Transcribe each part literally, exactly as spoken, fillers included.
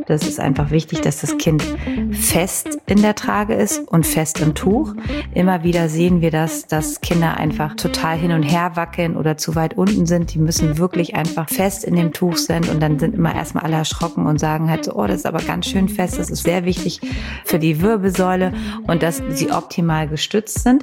Das ist einfach wichtig, dass das Kind fest in der Trage ist und fest im Tuch. Immer wieder sehen wir das, dass Kinder einfach total hin und her wackeln oder zu weit unten sind. Die müssen wirklich einfach fest in dem Tuch sein und dann sind immer erstmal alle erschrocken und sagen halt so, oh, das ist aber ganz schön fest. Das ist sehr wichtig für die Wirbelsäule und dass sie optimal gestützt sind.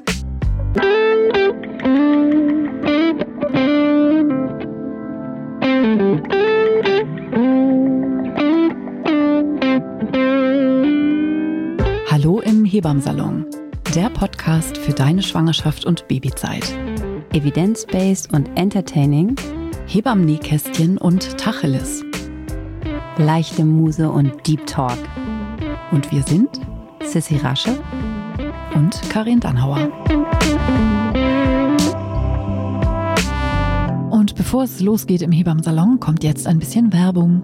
Hallo im Hebammsalon, der Podcast für deine Schwangerschaft und Babyzeit. Evidence-based und entertaining, Hebammen-Nähkästchen und Tacheles. leichte Muse und Deep Talk. Und wir sind Sissi Rasche und Karin Dannhauer. Und bevor es losgeht im Hebammsalon, kommt jetzt ein bisschen Werbung.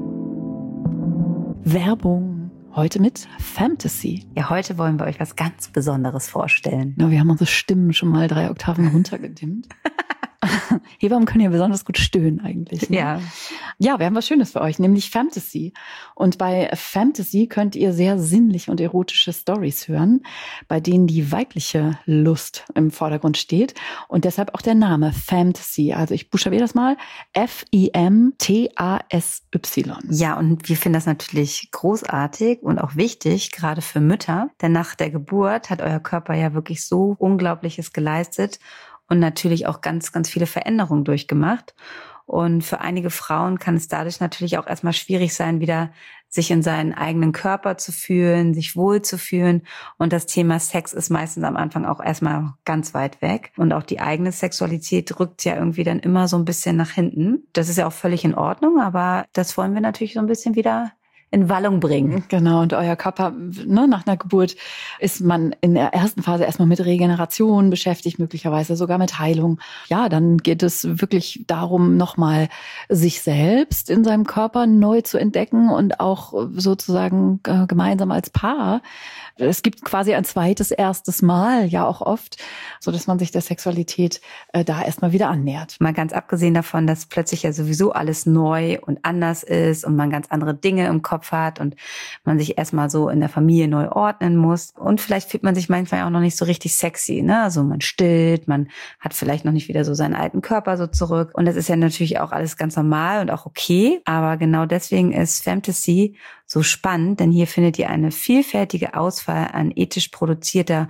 Werbung. Heute mit Fantasy. Ja, heute wollen wir euch was ganz Besonderes vorstellen. Ja, wir haben unsere Stimmen schon mal drei Oktaven runtergedimmt. Hebammen können ja besonders gut stöhnen eigentlich. Ne? Ja. Ja, wir haben was Schönes für euch, nämlich Fantasy. Und bei Fantasy könnt ihr sehr sinnliche und erotische Stories hören, bei denen die weibliche Lust im Vordergrund steht. Und deshalb auch der Name Fantasy. Also ich buchstabiere das mal. F I M T A S Y. Ja, und wir finden das natürlich großartig und auch wichtig, gerade für Mütter. Denn nach der Geburt hat euer Körper ja wirklich so Unglaubliches geleistet und natürlich auch ganz, ganz viele Veränderungen durchgemacht. Und für einige Frauen kann es dadurch natürlich auch erstmal schwierig sein, wieder sich in seinen eigenen Körper zu fühlen, sich wohl zu fühlen. Und das Thema Sex ist meistens am Anfang auch erstmal ganz weit weg. Und auch die eigene Sexualität rückt ja irgendwie dann immer so ein bisschen nach hinten. Das ist ja auch völlig in Ordnung, aber das wollen wir natürlich so ein bisschen wieder in Wallung bringen. Genau, und euer Körper, ne, nach einer Geburt ist man in der ersten Phase erstmal mit Regeneration beschäftigt, möglicherweise sogar mit Heilung. Ja, dann geht es wirklich darum, nochmal sich selbst in seinem Körper neu zu entdecken und auch sozusagen äh, gemeinsam als Paar. Es gibt quasi ein zweites, erstes Mal, ja auch oft, so dass man sich der Sexualität äh, da erstmal wieder annähert. Mal ganz abgesehen davon, dass plötzlich ja sowieso alles neu und anders ist und man ganz andere Dinge im Kopf hat und man sich erstmal so in der Familie neu ordnen muss. Und vielleicht fühlt man sich manchmal auch noch nicht so richtig sexy, ne? Also man stillt, man hat vielleicht noch nicht wieder so seinen alten Körper so zurück. Und das ist ja natürlich auch alles ganz normal und auch okay. Aber genau deswegen ist Fantasy so spannend, denn hier findet ihr eine vielfältige Auswahl an ethisch produzierter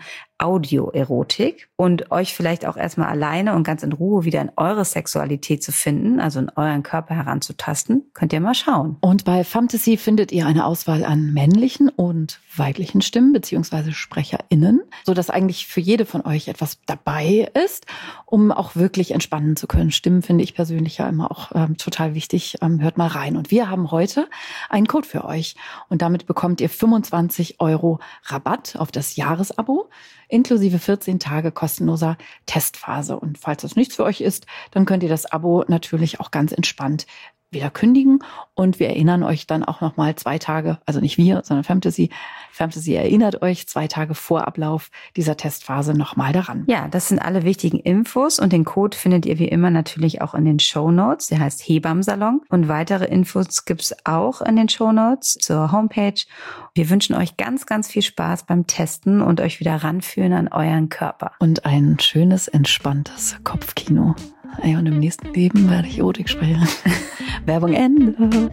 Audioerotik und euch vielleicht auch erstmal alleine und ganz in Ruhe wieder in eure Sexualität zu finden, also in euren Körper heranzutasten, könnt ihr mal schauen. Und bei Fantasy findet ihr eine Auswahl an männlichen und weiblichen Stimmen beziehungsweise SprecherInnen, sodass eigentlich für jede von euch etwas dabei ist, um auch wirklich entspannen zu können. Stimmen finde ich persönlich ja immer auch ähm, total wichtig. Ähm, hört mal rein. Und wir haben heute einen Code für euch und damit bekommt ihr fünfundzwanzig Euro Rabatt auf das Jahresabo inklusive vierzehn Tage kostenloser Testphase. Und falls das nichts für euch ist, dann könnt ihr das Abo natürlich auch ganz entspannt wieder kündigen. Und wir erinnern euch dann auch nochmal zwei Tage, also nicht wir, sondern Fantasy. Fantasy erinnert euch zwei Tage vor Ablauf dieser Testphase nochmal daran. Ja, das sind alle wichtigen Infos und den Code findet ihr wie immer natürlich auch in den Shownotes. Der heißt Hebammsalon und weitere Infos gibt's auch in den Shownotes zur Homepage. Wir wünschen euch ganz, ganz viel Spaß beim Testen und euch wieder ranführen an euren Körper. Und ein schönes, entspanntes Kopfkino. Ey, und im nächsten Leben werde ich Erotik sprechen. Werbung Ende.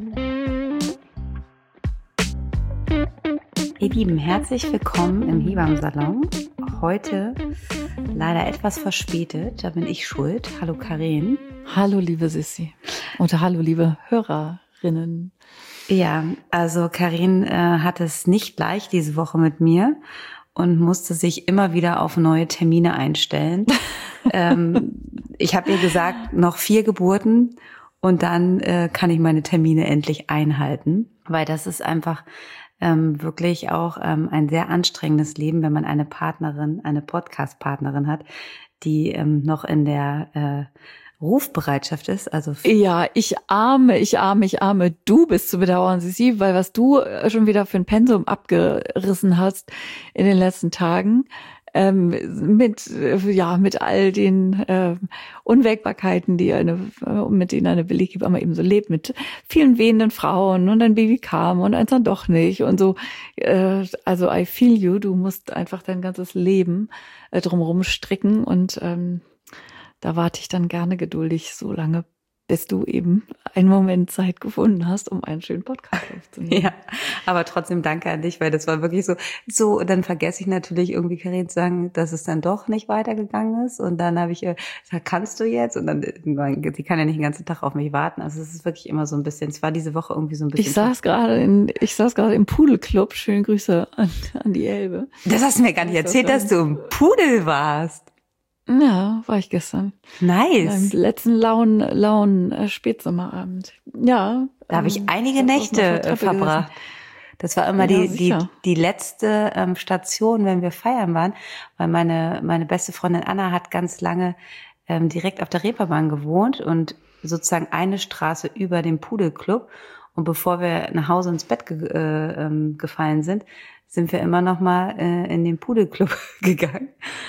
Ihr Lieben, herzlich willkommen im Hebammsalon. Heute leider etwas verspätet, da bin ich schuld. Hallo Karin. Hallo liebe Sissi. Und hallo liebe Hörerinnen. Ja, also Karin äh, hat es nicht leicht diese Woche mit mir und musste sich immer wieder auf neue Termine einstellen. ähm, ich habe ihr gesagt, noch vier Geburten und dann äh, kann ich meine Termine endlich einhalten, weil das ist einfach ähm, wirklich auch ähm, ein sehr anstrengendes Leben, wenn man eine Partnerin, eine Podcast-Partnerin hat, die ähm, noch in der äh, Rufbereitschaft ist. Also ja, ich arme, ich arme, ich arme. Du bist zu bedauern, Sissi, weil was du schon wieder für ein Pensum abgerissen hast in den letzten Tagen, ähm, mit äh, ja mit all den äh, Unwägbarkeiten, die eine äh, mit denen eine Beleghebamme eben so lebt, mit vielen wehenden Frauen und ein Baby kam und eins dann doch nicht und so. Äh, also I feel you, du musst einfach dein ganzes Leben äh, drumherum stricken und ähm, da warte ich dann gerne geduldig so lange, bis du eben einen Moment Zeit gefunden hast, um einen schönen Podcast aufzunehmen. Ja, aber trotzdem danke an dich, weil das war wirklich so, so, dann vergesse ich natürlich irgendwie Karin zu sagen, dass es dann doch nicht weitergegangen ist und dann habe ich äh, gesagt, kannst du jetzt? Und dann, die kann ja nicht den ganzen Tag auf mich warten, also es ist wirklich immer so ein bisschen, es war diese Woche irgendwie so ein bisschen. Ich saß gerade in, ich saß gerade im Pudelclub, schöne Grüße an, an die Elbe. Das hast du mir gar nicht erzählt, dass du im Pudel warst. Ja, war ich gestern. Nice. Im letzten lauen, lauen äh, Spätsommerabend. Ja. Da habe ich ähm, einige Nächte äh, verbracht. Gesessen. Das war immer ja, die, die, die letzte ähm, Station, wenn wir feiern waren, weil meine, meine beste Freundin Anna hat ganz lange ähm, direkt auf der Reeperbahn gewohnt und sozusagen eine Straße über dem Pudelclub. Und bevor wir nach Hause ins Bett ge äh, ähm, gefallen sind, sind wir immer noch mal äh, in den Pudelclub gegangen.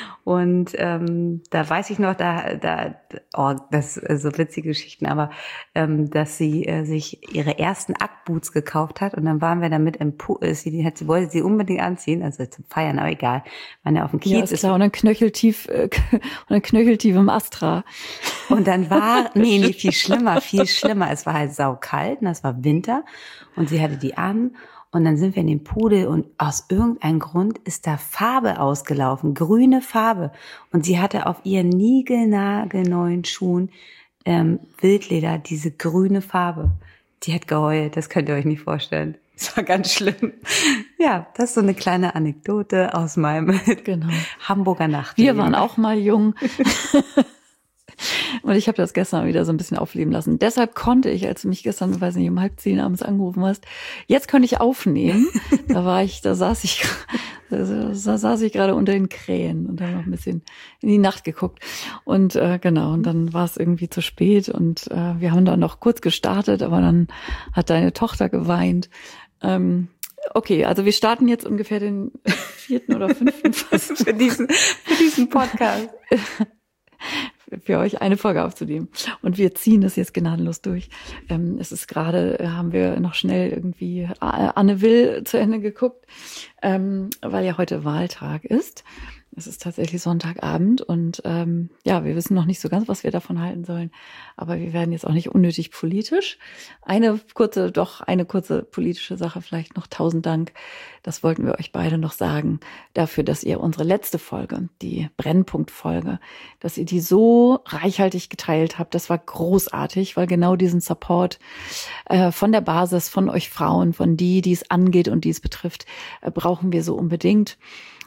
Und ähm, da weiß ich noch, da, da, oh, das ist so witzige Geschichten, aber ähm, dass sie äh, sich ihre ersten Ackboots gekauft hat und dann waren wir damit im Pool, sie, die hat, sie wollte sie unbedingt anziehen, also zum Feiern, aber egal, waren ja auf dem Kiez. Ja, ist klar, und dann knöcheltief, äh, und dann knöcheltief im Astra. Und dann war, nee, nee, viel schlimmer, viel schlimmer, es war halt saukalt und es war Winter und sie hatte die an. Und dann sind wir in den Pudel und aus irgendeinem Grund ist da Farbe ausgelaufen, grüne Farbe. Und sie hatte auf ihren niegelnagelneuen Schuhen ähm, Wildleder, diese grüne Farbe. Die hat geheult, das könnt ihr euch nicht vorstellen. Das war ganz schlimm. Ja, das ist so eine kleine Anekdote aus meinem genau. Hamburger Nacht. Wir waren auch mal jung. Und ich habe das gestern wieder so ein bisschen aufleben lassen. Deshalb konnte ich, als du mich gestern, weiß nicht, um halb zehn abends angerufen hast, jetzt könnte ich aufnehmen. Da war ich, da saß ich, da saß ich gerade unter den Krähen und habe noch ein bisschen in die Nacht geguckt. Und äh, genau, und dann war es irgendwie zu spät und äh, wir haben dann noch kurz gestartet, aber dann hat deine Tochter geweint. Ähm, Okay, also wir starten jetzt ungefähr den vierten oder fünften fast für diesen, für diesen Podcast. Für euch eine Folge aufzunehmen. Und wir ziehen das jetzt gnadenlos durch. Ähm, es ist gerade, haben wir noch schnell irgendwie Anne Will zu Ende geguckt, ähm, weil ja heute Wahltag ist. Es ist tatsächlich Sonntagabend und ähm, ja, wir wissen noch nicht so ganz, was wir davon halten sollen. Aber wir werden jetzt auch nicht unnötig politisch. Eine kurze, doch eine kurze politische Sache vielleicht noch. Tausend Dank. Das wollten wir euch beide noch sagen. Dafür, dass ihr unsere letzte Folge, die Brennpunkt-Folge, dass ihr die so reichhaltig geteilt habt. Das war großartig, weil genau diesen Support äh, von der Basis, von euch Frauen, von die, die es angeht und die es betrifft, äh, brauchen wir so unbedingt.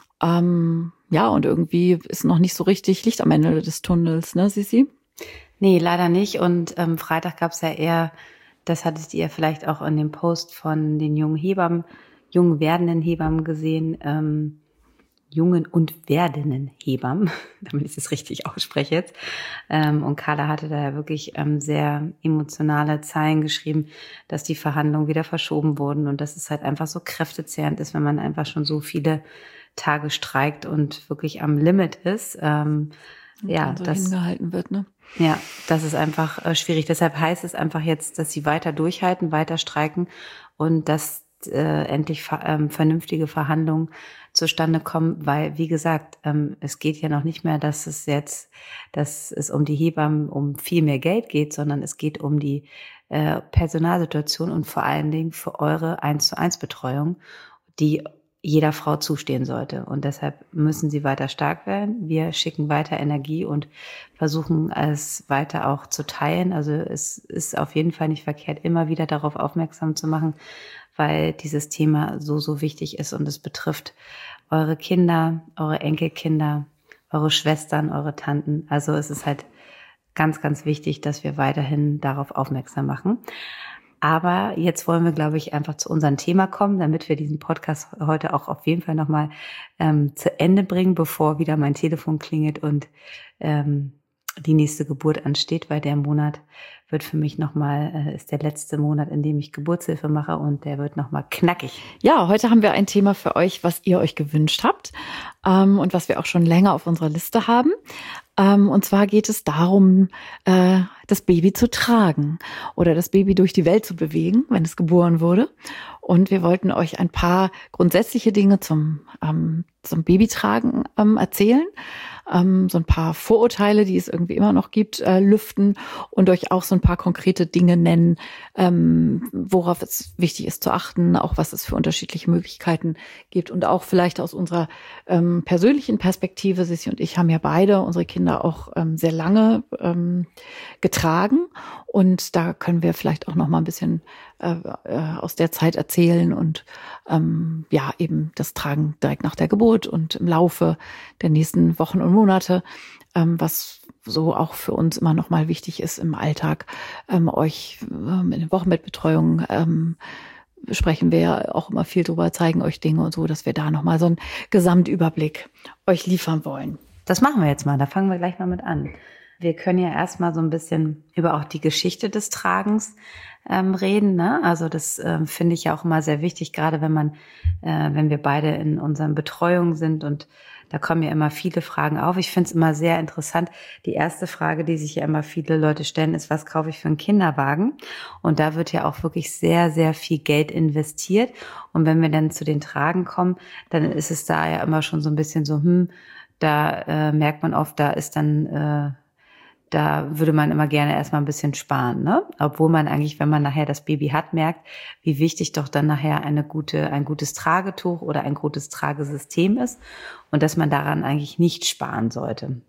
Ähm, ja, und irgendwie ist noch nicht so richtig Licht am Ende des Tunnels, ne, Sissi? Nee, leider nicht. Und ähm, Freitag gab's ja eher, das hattet ihr vielleicht auch in dem Post von den jungen Hebammen, jungen werdenden Hebammen gesehen, ähm, jungen und werdenden Hebammen, damit ich es richtig ausspreche jetzt. Ähm, und Carla hatte da ja wirklich ähm, sehr emotionale Zeilen geschrieben, dass die Verhandlungen wieder verschoben wurden und dass es halt einfach so kräftezehrend ist, wenn man einfach schon so viele Tage streikt und wirklich am Limit ist. Ähm, ja, so das hingehalten wird, ne? Ja, das ist einfach äh, schwierig. Deshalb heißt es einfach jetzt, dass sie weiter durchhalten, weiter streiken und dass äh, endlich ver ähm, vernünftige Verhandlungen zustande kommen, weil, wie gesagt, ähm, es geht ja noch nicht mehr, dass es jetzt, dass es um die Hebammen um viel mehr Geld geht, sondern es geht um die äh, Personalsituation und vor allen Dingen für eure eins zu eins Betreuung, die jeder Frau zustehen sollte. Und deshalb müssen sie weiter stark werden. Wir schicken weiter Energie und versuchen es weiter auch zu teilen. Also es ist auf jeden Fall nicht verkehrt, immer wieder darauf aufmerksam zu machen, weil dieses Thema so, so wichtig ist und es betrifft eure Kinder, eure Enkelkinder, eure Schwestern, eure Tanten. Also es ist halt ganz, ganz wichtig, dass wir weiterhin darauf aufmerksam machen. Aber jetzt wollen wir, glaube ich, einfach zu unserem Thema kommen, damit wir diesen Podcast heute auch auf jeden Fall nochmal ähm, zu Ende bringen, bevor wieder mein Telefon klingelt und ähm, die nächste Geburt ansteht, weil der Monat wird für mich nochmal, äh, ist der letzte Monat, in dem ich Geburtshilfe mache und der wird nochmal knackig. Ja, heute haben wir ein Thema für euch, was ihr euch gewünscht habt ähm, und was wir auch schon länger auf unserer Liste haben. Ähm, und zwar geht es darum, äh, das Baby zu tragen oder das Baby durch die Welt zu bewegen, wenn es geboren wurde. Und wir wollten euch ein paar grundsätzliche Dinge zum, ähm, zum Babytragen ähm, erzählen. Ähm, so ein paar Vorurteile, die es irgendwie immer noch gibt, äh, lüften und euch auch so ein paar konkrete Dinge nennen, ähm, worauf es wichtig ist zu achten, auch was es für unterschiedliche Möglichkeiten gibt und auch vielleicht aus unserer ähm, persönlichen Perspektive. Sissi und ich haben ja beide unsere Kinder auch ähm, sehr lange ähm, getragen und da können wir vielleicht auch noch mal ein bisschen äh, äh, aus der Zeit erzählen und ähm, ja eben das Tragen direkt nach der Geburt und im Laufe der nächsten Wochen und Monate, ähm, was so auch für uns immer noch mal wichtig ist im Alltag, ähm, euch ähm, in der Wochenbettbetreuung ähm, sprechen wir ja auch immer viel drüber, zeigen euch Dinge und so, dass wir da noch mal so einen Gesamtüberblick euch liefern wollen. Das machen wir jetzt mal, da fangen wir gleich mal mit an. Wir können ja erstmal so ein bisschen über auch die Geschichte des Tragens ähm, reden, ne? Also das ähm, finde ich ja auch immer sehr wichtig, gerade wenn man, äh, wenn wir beide in unseren Betreuungen sind und da kommen ja immer viele Fragen auf. Ich finde es immer sehr interessant. Die erste Frage, die sich ja immer viele Leute stellen, ist, was kaufe ich für einen Kinderwagen? Und da wird ja auch wirklich sehr, sehr viel Geld investiert. Und wenn wir dann zu den Tragen kommen, dann ist es da ja immer schon so ein bisschen so, hm, da äh, merkt man oft, da ist dann äh, da würde man immer gerne erstmal ein bisschen sparen, ne? Obwohl man eigentlich, wenn man nachher das Baby hat, merkt, wie wichtig doch dann nachher eine gute, ein gutes Tragetuch oder ein gutes Tragesystem ist und dass man daran eigentlich nicht sparen sollte.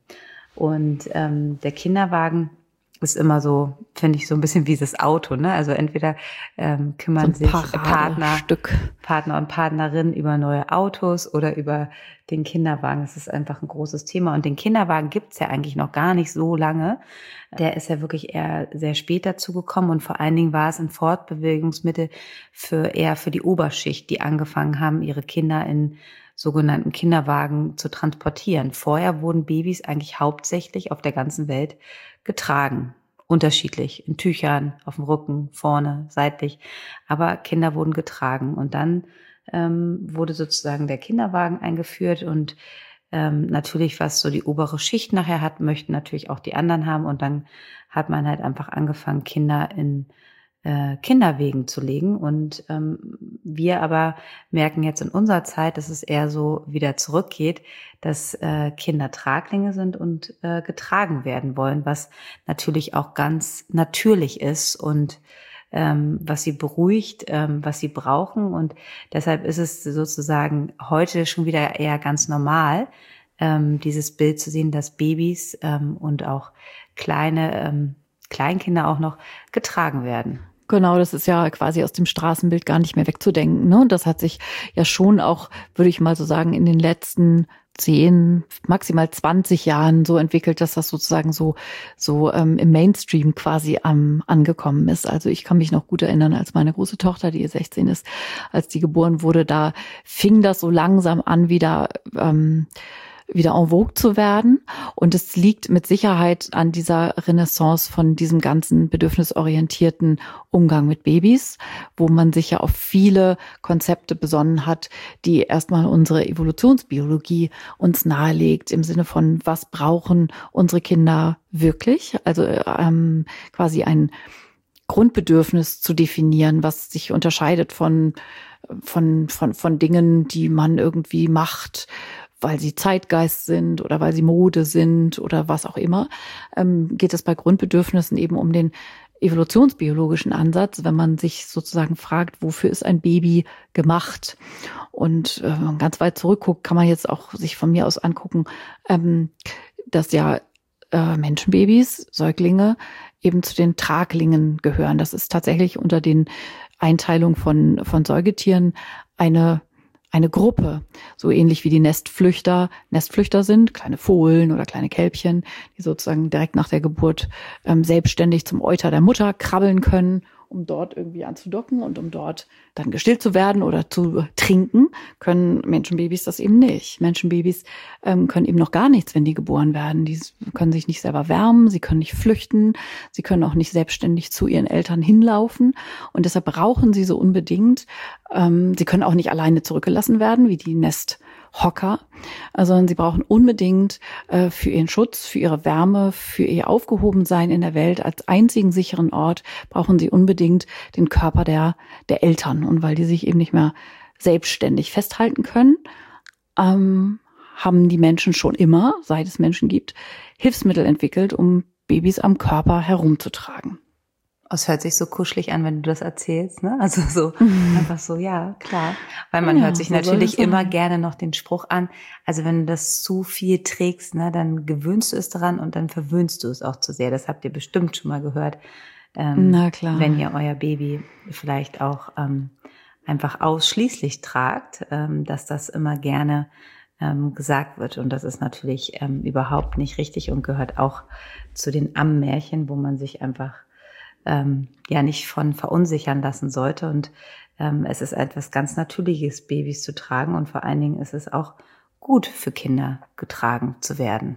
Und ähm, der Kinderwagen ist immer so, finde ich, so ein bisschen wie das Auto, ne? Also entweder ähm, kümmern so sich Partner, Partner und Partnerin über neue Autos oder über den Kinderwagen. Das ist einfach ein großes Thema. Und den Kinderwagen gibt's ja eigentlich noch gar nicht so lange. Der ist ja wirklich eher sehr spät dazu gekommen und vor allen Dingen war es ein Fortbewegungsmittel für eher für die Oberschicht, die angefangen haben, ihre Kinder in sogenannten Kinderwagen zu transportieren. Vorher wurden Babys eigentlich hauptsächlich auf der ganzen Welt getragen. Unterschiedlich, in Tüchern, auf dem Rücken, vorne, seitlich. Aber Kinder wurden getragen. Und dann ähm, wurde sozusagen der Kinderwagen eingeführt. Und ähm, natürlich, was so die obere Schicht nachher hat, möchten natürlich auch die anderen haben. Und dann hat man halt einfach angefangen, Kinder in äh, Kinderwegen zu legen. Und ähm, wir aber merken jetzt in unserer Zeit, dass es eher so wieder zurückgeht, dass äh, Kinder Traglinge sind und äh, getragen werden wollen, was natürlich auch ganz natürlich ist und ähm, was sie beruhigt, ähm, was sie brauchen. Und deshalb ist es sozusagen heute schon wieder eher ganz normal, ähm, dieses Bild zu sehen, dass Babys ähm, und auch kleine ähm, Kleinkinder auch noch getragen werden. Genau, das ist ja quasi aus dem Straßenbild gar nicht mehr wegzudenken, ne? Und das hat sich ja schon auch, würde ich mal so sagen, in den letzten zehn, maximal zwanzig Jahren so entwickelt, dass das sozusagen so so ähm, im Mainstream quasi ähm, angekommen ist. Also ich kann mich noch gut erinnern, als meine große Tochter, die sechzehn ist, als die geboren wurde, da fing das so langsam an, wieder ähm, wieder en vogue zu werden. Und es liegt mit Sicherheit an dieser Renaissance von diesem ganzen bedürfnisorientierten Umgang mit Babys, wo man sich ja auf viele Konzepte besonnen hat, die erstmal unsere Evolutionsbiologie uns nahelegt, im Sinne von, was brauchen unsere Kinder wirklich? Also ähm, quasi ein Grundbedürfnis zu definieren, was sich unterscheidet von von von von Dingen, die man irgendwie macht, weil sie Zeitgeist sind oder weil sie Mode sind oder was auch immer, ähm, geht es bei Grundbedürfnissen eben um den evolutionsbiologischen Ansatz, wenn man sich sozusagen fragt, wofür ist ein Baby gemacht? Und äh, wenn man ganz weit zurückguckt, kann man jetzt auch sich von mir aus angucken, ähm, dass ja äh, Menschenbabys, Säuglinge eben zu den Traglingen gehören. Das ist tatsächlich unter den Einteilungen von, von Säugetieren eine eine Gruppe, so ähnlich wie die Nestflüchter Nestflüchter sind, kleine Fohlen oder kleine Kälbchen, die sozusagen direkt nach der Geburt ähm, selbstständig zum Euter der Mutter krabbeln können um dort irgendwie anzudocken und um dort dann gestillt zu werden oder zu trinken, können Menschenbabys das eben nicht. Menschenbabys ähm, können eben noch gar nichts, wenn die geboren werden. Die können sich nicht selber wärmen, sie können nicht flüchten, sie können auch nicht selbstständig zu ihren Eltern hinlaufen und deshalb brauchen sie so unbedingt, ähm, sie können auch nicht alleine zurückgelassen werden, wie die Nesthocker, sondern sie brauchen unbedingt äh, für ihren Schutz, für ihre Wärme, für ihr Aufgehobensein in der Welt als einzigen sicheren Ort, brauchen sie unbedingt den Körper der, der Eltern. Und weil die sich eben nicht mehr selbstständig festhalten können, ähm, haben die Menschen schon immer, seit es Menschen gibt, Hilfsmittel entwickelt, um Babys am Körper herumzutragen. Es hört sich so kuschelig an, wenn du das erzählst, ne? Also so, mhm. einfach so, ja, klar. Weil man ja, hört sich so natürlich immer gerne noch den Spruch an, also wenn du das zu viel trägst, ne, dann gewöhnst du es daran und dann verwöhnst du es auch zu sehr. Das habt ihr bestimmt schon mal gehört. Ähm, Na klar. Wenn ihr euer Baby vielleicht auch ähm, einfach ausschließlich tragt, ähm, dass das immer gerne ähm, gesagt wird. Und das ist natürlich ähm, überhaupt nicht richtig und gehört auch zu den Ammärchen, wo man sich einfach Ähm, ja nicht von verunsichern lassen sollte. Und ähm, es ist etwas ganz Natürliches, Babys zu tragen. Und vor allen Dingen ist es auch gut für Kinder, getragen zu werden.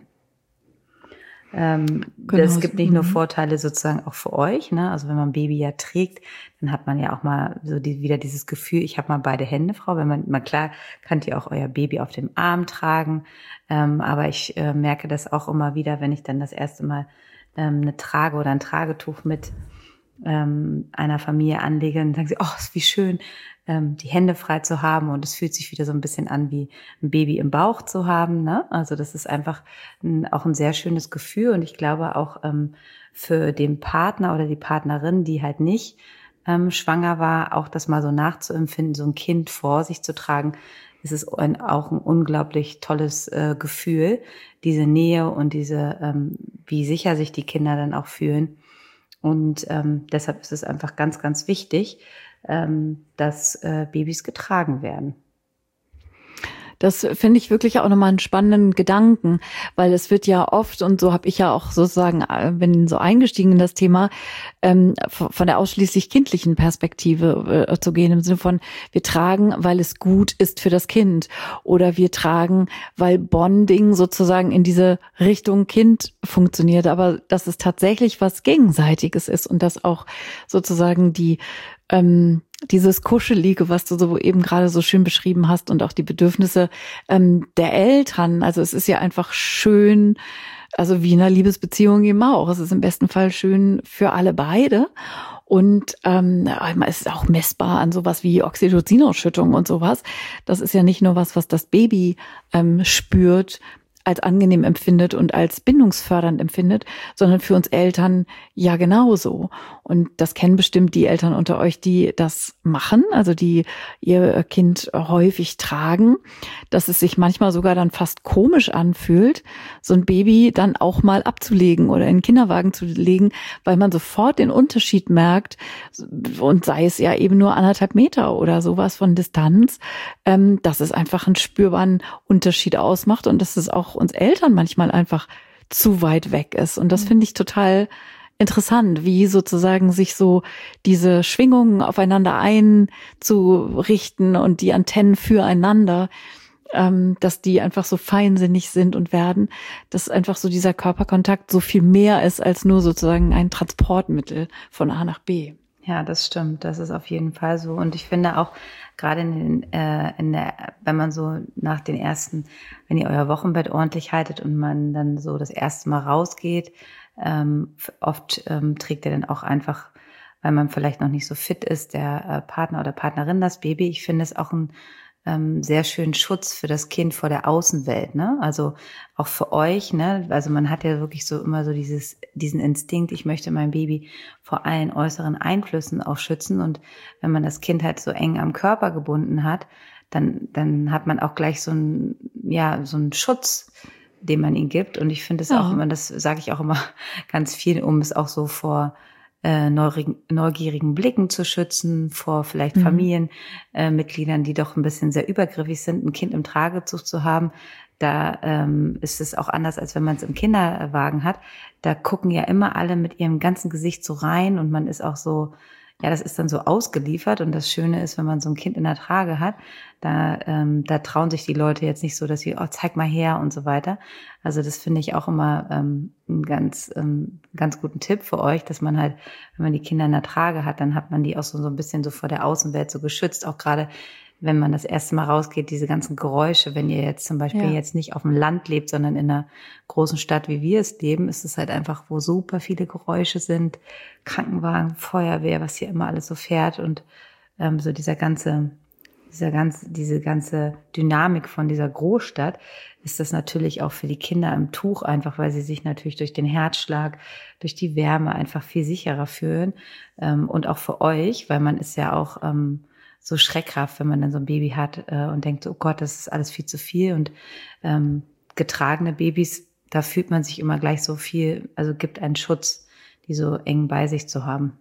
Ähm, genau. Es gibt nicht nur Vorteile sozusagen auch für euch, ne? Also wenn man ein Baby ja trägt, dann hat man ja auch mal so die, wieder dieses Gefühl, ich habe mal beide Hände, Frau. Wenn man, mal klar, könnt ihr auch euer Baby auf dem Arm tragen. Ähm, aber ich äh, merke das auch immer wieder, wenn ich dann das erste Mal ähm, eine Trage oder ein Tragetuch mit ähm, einer Familie anlege, dann sagen sie, oh, wie schön, ähm, die Hände frei zu haben und es fühlt sich wieder so ein bisschen an, wie ein Baby im Bauch zu haben, ne? Also das ist einfach ein, auch ein sehr schönes Gefühl und ich glaube auch ähm, für den Partner oder die Partnerin, die halt nicht ähm, schwanger war, auch das mal so nachzuempfinden, so ein Kind vor sich zu tragen, ist es ein, auch ein unglaublich tolles äh, Gefühl, diese Nähe und diese, ähm, wie sicher sich die Kinder dann auch fühlen. Und ähm, deshalb ist es einfach ganz, ganz wichtig, ähm, dass äh, Babys getragen werden. Das finde ich wirklich auch nochmal einen spannenden Gedanken, weil es wird ja oft, und so habe ich ja auch sozusagen, bin so eingestiegen in das Thema, ähm, von der ausschließlich kindlichen Perspektive äh, zu gehen, im Sinne von, wir tragen, weil es gut ist für das Kind oder wir tragen, weil Bonding sozusagen in diese Richtung Kind funktioniert, aber dass es tatsächlich was Gegenseitiges ist und dass auch sozusagen die ähm, dieses Kuschelige, was du so eben gerade so schön beschrieben hast und auch die Bedürfnisse ähm, der Eltern. Also es ist ja einfach schön, also wie in einer Liebesbeziehung eben auch. Es ist im besten Fall schön für alle beide. Und ähm, es ist auch messbar an sowas wie Oxytocin-Ausschüttung und sowas. Das ist ja nicht nur was, was das Baby ähm, spürt, als angenehm empfindet und als bindungsfördernd empfindet, sondern für uns Eltern ja genauso. Und das kennen bestimmt die Eltern unter euch, die das machen, also die ihr Kind häufig tragen, dass es sich manchmal sogar dann fast komisch anfühlt, so ein Baby dann auch mal abzulegen oder in den Kinderwagen zu legen, weil man sofort den Unterschied merkt, und sei es ja eben nur anderthalb Meter oder sowas von Distanz, ähm, dass es einfach einen spürbaren Unterschied ausmacht und dass es auch uns Eltern manchmal einfach zu weit weg ist. Und das finde ich total interessant, wie sozusagen sich so diese Schwingungen aufeinander einzurichten und die Antennen füreinander, ähm, dass die einfach so feinsinnig sind und werden, dass einfach so dieser Körperkontakt so viel mehr ist als nur sozusagen ein Transportmittel von A nach B. Ja, das stimmt. Das ist auf jeden Fall so. Und ich finde auch, gerade in, den, äh, in der, wenn man so nach den ersten, wenn ihr euer Wochenbett ordentlich haltet und man dann so das erste Mal rausgeht, ähm, oft ähm, trägt er dann auch einfach, weil man vielleicht noch nicht so fit ist, der äh, Partner oder Partnerin das Baby. Ich finde es auch ein ähm, sehr schönen Schutz für das Kind vor der Außenwelt, ne? Also auch für euch, ne? Also man hat ja wirklich so immer so dieses, diesen Instinkt, ich möchte mein Baby vor allen äußeren Einflüssen auch schützen. Und wenn man das Kind halt so eng am Körper gebunden hat, dann, dann hat man auch gleich so einen, ja, so einen Schutz, den man ihm gibt. Und ich finde es ja auch immer, das sage ich auch immer ganz viel, um es auch so vor äh, neugierigen Blicken zu schützen, vor vielleicht mhm. Familienmitgliedern, äh, die doch ein bisschen sehr übergriffig sind, ein Kind im Tragetuch zu haben. Da ähm, ist es auch anders, als wenn man es im Kinderwagen hat. Da gucken ja immer alle mit ihrem ganzen Gesicht so rein und man ist auch so, ja, das ist dann so ausgeliefert. Und das Schöne ist, wenn man so ein Kind in der Trage hat, da, ähm, da trauen sich die Leute jetzt nicht so, dass sie, oh, zeig mal her und so weiter. Also das finde ich auch immer ähm, einen ganz, ähm, ganz guten Tipp für euch, dass man halt, wenn man die Kinder in der Trage hat, dann hat man die auch so, so ein bisschen so vor der Außenwelt so geschützt, auch gerade wenn man das erste Mal rausgeht, diese ganzen Geräusche, wenn ihr jetzt zum Beispiel ja. jetzt nicht auf dem Land lebt, sondern in einer großen Stadt, wie wir es leben, ist es halt einfach, wo super viele Geräusche sind, Krankenwagen, Feuerwehr, was hier immer alles so fährt und ähm, so dieser ganze, dieser ganze, diese ganze Dynamik von dieser Großstadt, ist das natürlich auch für die Kinder im Tuch einfach, weil sie sich natürlich durch den Herzschlag, durch die Wärme einfach viel sicherer fühlen ähm, und auch für euch, weil man ist ja auch ähm, so schreckhaft, wenn man dann so ein Baby hat äh, und denkt, oh Gott, das ist alles viel zu viel. Und ähm, getragene Babys, da fühlt man sich immer gleich so viel, also gibt einen Schutz, die so eng bei sich zu haben.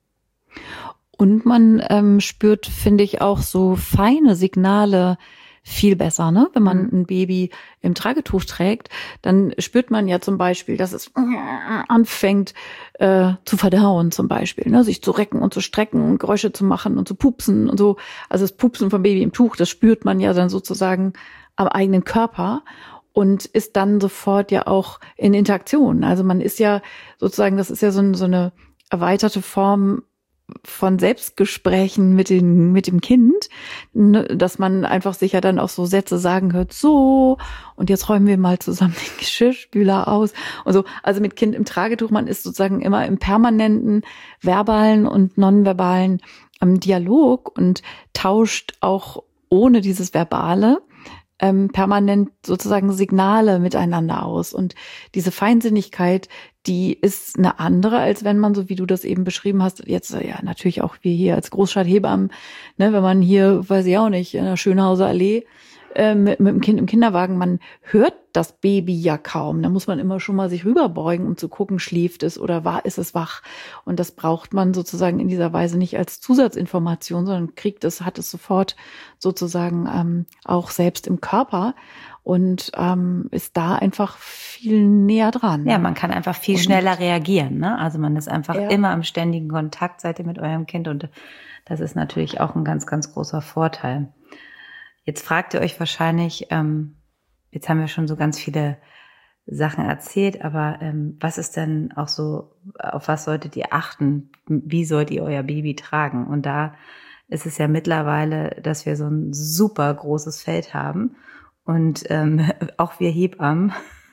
Und man ähm, spürt, finde ich, auch so feine Signale viel besser, ne? Wenn man ein Baby im Tragetuch trägt, dann spürt man ja zum Beispiel, dass es anfängt äh, zu verdauen zum Beispiel, ne? Sich zu recken und zu strecken und Geräusche zu machen und zu pupsen und so. Also das Pupsen vom Baby im Tuch, das spürt man ja dann sozusagen am eigenen Körper und ist dann sofort ja auch in Interaktion. Also man ist ja sozusagen, das ist ja so, so eine erweiterte Form von Selbstgesprächen mit den, mit dem Kind, dass man einfach sicher dann auch so Sätze sagen hört, so, und jetzt räumen wir mal zusammen den Geschirrspüler aus und so. Also mit Kind im Tragetuch, man ist sozusagen immer im permanenten verbalen und nonverbalen ähm, Dialog und tauscht auch ohne dieses Verbale ähm, permanent sozusagen Signale miteinander aus. Und diese Feinsinnigkeit, die ist eine andere, als wenn man, so wie du das eben beschrieben hast, jetzt ja natürlich auch wir hier als Großstadthebammen, ne, wenn man hier, weiß ich auch nicht, in der Schönhauser Allee äh, mit, mit dem Kind im Kinderwagen, man hört das Baby ja kaum. Da muss man immer schon mal sich rüberbeugen, um zu gucken, schläft es oder war, ist es wach. Und das braucht man sozusagen in dieser Weise nicht als Zusatzinformation, sondern kriegt es, hat es sofort sozusagen ähm, auch selbst im Körper. Und ähm, ist da einfach viel näher dran. Ja, man kann einfach viel und schneller reagieren, ne? Also man ist einfach ja. immer im ständigen Kontakt, seid ihr mit eurem Kind und das ist natürlich auch ein ganz, ganz großer Vorteil. Jetzt fragt ihr euch wahrscheinlich, ähm, jetzt haben wir schon so ganz viele Sachen erzählt, aber ähm, was ist denn auch so, auf was solltet ihr achten? Wie sollt ihr euer Baby tragen? Und da ist es ja mittlerweile, dass wir so ein super großes Feld haben. Und ähm, auch wir Hebammen,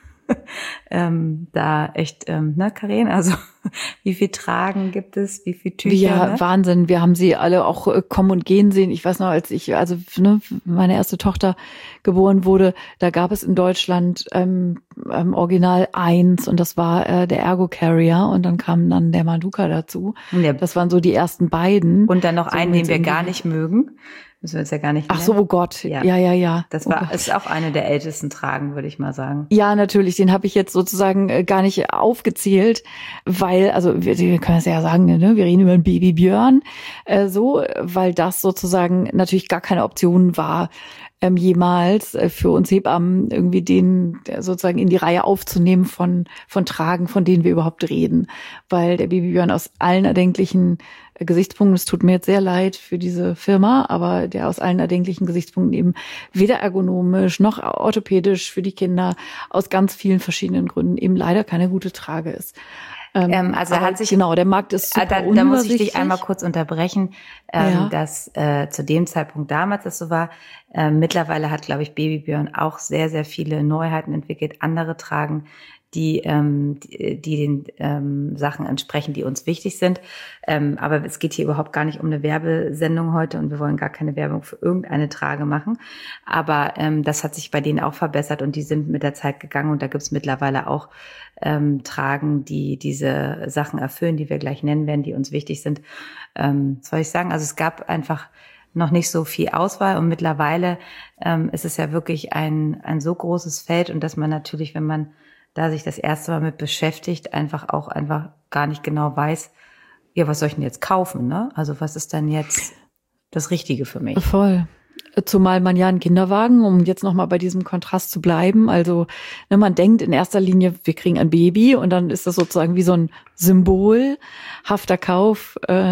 ähm, da echt, ähm, ne, Karin, also wie viel Tragen gibt es, wie viel Tücher? Ja, ne? Wahnsinn, wir haben sie alle auch äh, kommen und gehen sehen. Ich weiß noch, als ich, also ne, meine erste Tochter geboren wurde, da gab es in Deutschland ähm, ähm, Original eins und das war äh, der Ergo Carrier und dann kam dann der Maduka dazu. Ja. Das waren so die ersten beiden. Und dann noch so einen, den wir gar nicht mögen. Müssen wir jetzt ja gar nicht nennen. Ach so, oh Gott. Ja, ja, ja. ja. Das war oh ist auch eine der ältesten Tragen, würde ich mal sagen. Ja, natürlich. Den habe ich jetzt sozusagen äh, gar nicht aufgezählt, weil, also wir, wir können es ja sagen, ne, wir reden über ein Baby Björn, äh, so, weil das sozusagen natürlich gar keine Option war, ähm, jemals äh, für uns Hebammen irgendwie den äh, sozusagen in die Reihe aufzunehmen von von Tragen, von denen wir überhaupt reden, weil der Baby Björn aus allen erdenklichen Gesichtspunkten, es tut mir jetzt sehr leid für diese Firma, aber der aus allen erdenklichen Gesichtspunkten eben weder ergonomisch noch orthopädisch für die Kinder aus ganz vielen verschiedenen Gründen eben leider keine gute Trage ist. Ähm, also hat sich genau, der Markt ist super da, da muss ich dich einmal kurz unterbrechen, ähm, ja. dass äh, zu dem Zeitpunkt damals das so war. Äh, mittlerweile hat, glaube ich, Baby Björn auch sehr, sehr viele Neuheiten entwickelt, andere Tragen, die, ähm, die, die den ähm, Sachen entsprechen, die uns wichtig sind. Ähm, aber es geht hier überhaupt gar nicht um eine Werbesendung heute und wir wollen gar keine Werbung für irgendeine Trage machen. Aber ähm, das hat sich bei denen auch verbessert und die sind mit der Zeit gegangen und da gibt es mittlerweile auch ähm, Tragen, die diese Sachen erfüllen, die wir gleich nennen werden, die uns wichtig sind. Ähm, soll ich sagen, also es gab einfach noch nicht so viel Auswahl und mittlerweile ähm, ist es ja wirklich ein, ein so großes Feld und dass man natürlich, wenn man da sich das erste Mal mit beschäftigt, einfach auch einfach gar nicht genau weiß, ja, was soll ich denn jetzt kaufen, ne? Also was ist denn jetzt das Richtige für mich? Voll. Zumal man ja einen Kinderwagen, um jetzt nochmal bei diesem Kontrast zu bleiben, also ne, man denkt in erster Linie, wir kriegen ein Baby und dann ist das sozusagen wie so ein symbolhafter Kauf, äh,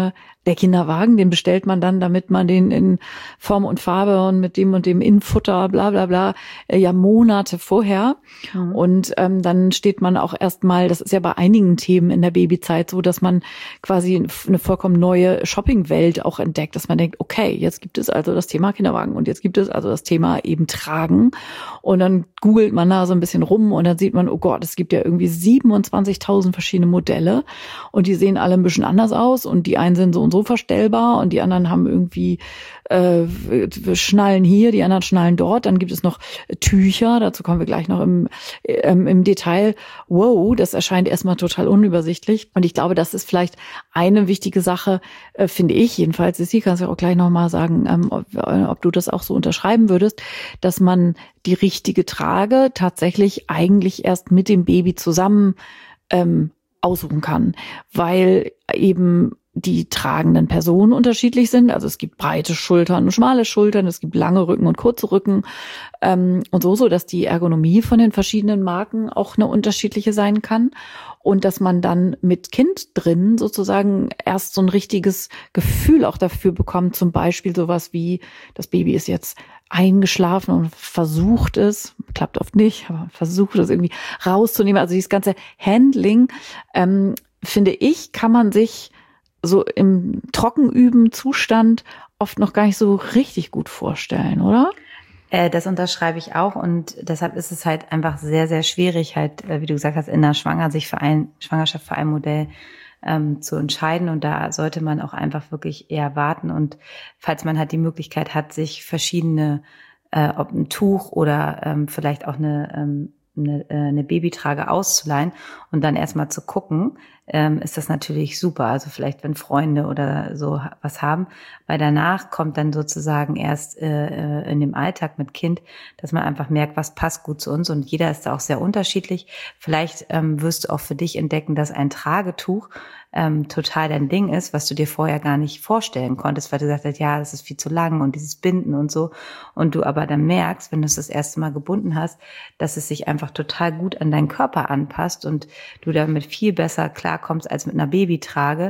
Der Kinderwagen, den bestellt man dann, damit man den in Form und Farbe und mit dem und dem Infutter, bla bla bla, äh, ja Monate vorher. Mhm. Und ähm, dann steht man auch erstmal, das ist ja bei einigen Themen in der Babyzeit so, dass man quasi eine vollkommen neue Shoppingwelt auch entdeckt, dass man denkt, okay, jetzt gibt es also das Thema Kinderwagen und jetzt gibt es also das Thema eben Tragen. Und dann googelt man da so ein bisschen rum und dann sieht man, oh Gott, es gibt ja irgendwie siebenundzwanzigtausend verschiedene Modelle und die sehen alle ein bisschen anders aus und die einen sind so und so verstellbar und die anderen haben irgendwie äh, Schnallen hier, die anderen Schnallen dort. Dann gibt es noch Tücher, dazu kommen wir gleich noch im, ähm, im Detail. Wow, das erscheint erstmal total unübersichtlich. Und ich glaube, das ist vielleicht eine wichtige Sache, äh, finde ich jedenfalls. Sissi, kannst du auch gleich nochmal sagen, ähm, ob, ob du das auch so unterschreiben würdest, dass man die richtige Trage tatsächlich eigentlich erst mit dem Baby zusammen ähm, aussuchen kann, weil eben die tragenden Personen unterschiedlich sind. Also es gibt breite Schultern und schmale Schultern, es gibt lange Rücken und kurze Rücken ähm, und so, so dass die Ergonomie von den verschiedenen Marken auch eine unterschiedliche sein kann und dass man dann mit Kind drin sozusagen erst so ein richtiges Gefühl auch dafür bekommt, zum Beispiel sowas wie, das Baby ist jetzt eingeschlafen und versucht es, klappt oft nicht, aber versucht es irgendwie rauszunehmen. Also dieses ganze Handling, ähm, finde ich, kann man sich so im trockenüben Zustand oft noch gar nicht so richtig gut vorstellen, oder? Äh, das unterschreibe ich auch und deshalb ist es halt einfach sehr, sehr schwierig, halt, wie du gesagt hast, in der Schwanger sich für ein, Schwangerschaft für ein Modell ähm, zu entscheiden und da sollte man auch einfach wirklich eher warten und falls man halt die Möglichkeit hat, sich verschiedene, äh, ob ein Tuch oder ähm, vielleicht auch eine ähm, eine, eine Babytrage auszuleihen und dann erstmal zu gucken, ähm, ist das natürlich super. Also vielleicht, wenn Freunde oder so was haben, weil danach kommt dann sozusagen erst äh, in dem Alltag mit Kind, dass man einfach merkt, was passt gut zu uns und jeder ist da auch sehr unterschiedlich. Vielleicht ähm, wirst du auch für dich entdecken, dass ein Tragetuch ähm, total dein Ding ist, was du dir vorher gar nicht vorstellen konntest, weil du gesagt hast, ja, das ist viel zu lang und dieses Binden und so. Und du aber dann merkst, wenn du es das erste Mal gebunden hast, dass es sich einfach total gut an deinen Körper anpasst und du damit viel besser klarkommst als mit einer Babytrage,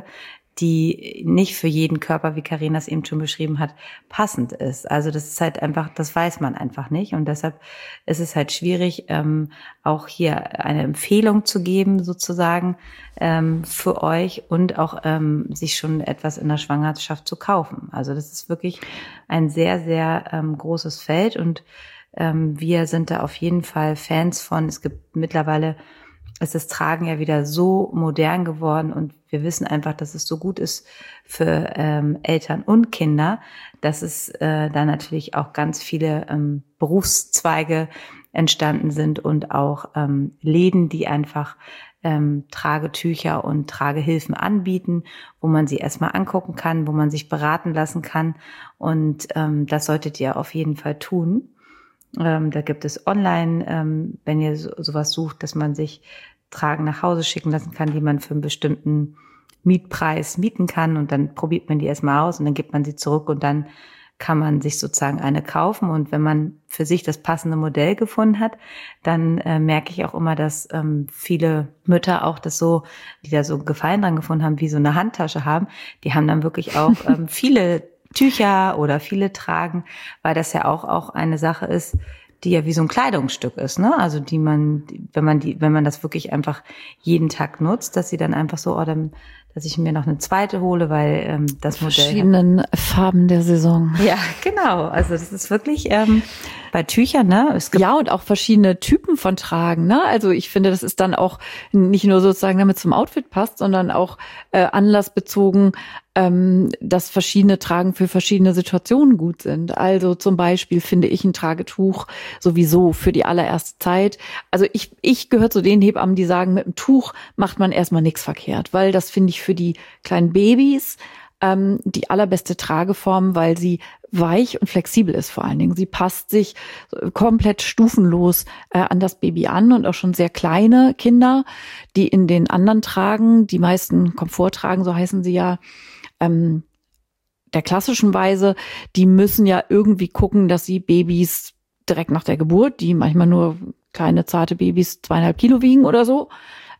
die nicht für jeden Körper, wie Carina es eben schon beschrieben hat, passend ist. Also das ist halt einfach, das weiß man einfach nicht und deshalb ist es halt schwierig, ähm, auch hier eine Empfehlung zu geben sozusagen ähm, für euch und auch ähm, sich schon etwas in der Schwangerschaft zu kaufen. Also das ist wirklich ein sehr, sehr ähm, großes Feld und ähm, wir sind da auf jeden Fall Fans von. Es gibt mittlerweile ist das Tragen ja wieder so modern geworden und wir wissen einfach, dass es so gut ist für ähm, Eltern und Kinder, dass es äh, da natürlich auch ganz viele ähm, Berufszweige entstanden sind und auch ähm, Läden, die einfach ähm, Tragetücher und Tragehilfen anbieten, wo man sie erstmal angucken kann, wo man sich beraten lassen kann und ähm, das solltet ihr auf jeden Fall tun. Ähm, da gibt es online, ähm, wenn ihr so, sowas sucht, dass man sich Tragen nach Hause schicken lassen kann, die man für einen bestimmten Mietpreis mieten kann und dann probiert man die erstmal aus und dann gibt man sie zurück und dann kann man sich sozusagen eine kaufen und wenn man für sich das passende Modell gefunden hat, dann äh, merke ich auch immer, dass ähm, viele Mütter auch das so, die da so Gefallen dran gefunden haben, wie so eine Handtasche haben, die haben dann wirklich auch ähm, viele Tücher oder viele tragen, weil das ja auch auch eine Sache ist, die ja wie so ein Kleidungsstück ist, ne? Also die man, wenn man die, wenn man das wirklich einfach jeden Tag nutzt, dass sie dann einfach so, oh, dann, dass ich mir noch eine zweite hole, weil ähm, das Modell verschiedenen hat. Farben der Saison. Ja, genau. Also das ist wirklich ähm, bei Tüchern, ne? Es gibt ja, und auch verschiedene Typen von Tragen, ne? Also ich finde, das ist dann auch nicht nur sozusagen, damit es zum Outfit passt, sondern auch äh, anlassbezogen, ähm, dass verschiedene Tragen für verschiedene Situationen gut sind. Also zum Beispiel finde ich ein Tragetuch sowieso für die allererste Zeit. Also ich ich gehöre zu den Hebammen, die sagen, mit dem Tuch macht man erstmal nichts verkehrt, weil das finde ich für die kleinen Babys ähm, die allerbeste Trageform, weil sie weich und flexibel ist vor allen Dingen. Sie passt sich komplett stufenlos äh, an das Baby an und auch schon sehr kleine Kinder, die in den anderen Tragen, die meisten Komforttragen, so heißen sie ja, ähm, der klassischen Weise, die müssen ja irgendwie gucken, dass sie Babys direkt nach der Geburt, die manchmal nur kleine, zarte Babys zweieinhalb Kilo wiegen oder so,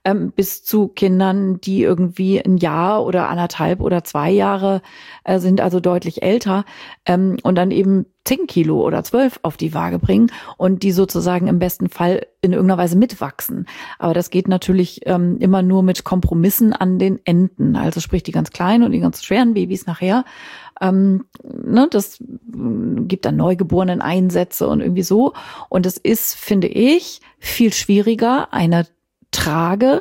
ähm, bis zu Kindern, die irgendwie ein Jahr oder anderthalb oder zwei Jahre äh, sind, also deutlich älter, ähm, und dann eben zehn Kilo oder zwölf auf die Waage bringen und die sozusagen im besten Fall in irgendeiner Weise mitwachsen. Aber das geht natürlich ähm, immer nur mit Kompromissen an den Enden. Also sprich die ganz kleinen und die ganz schweren Babys nachher. Ähm, ne, das gibt dann Neugeborenen Einsätze und irgendwie so. Und es ist, finde ich, viel schwieriger, eine Trage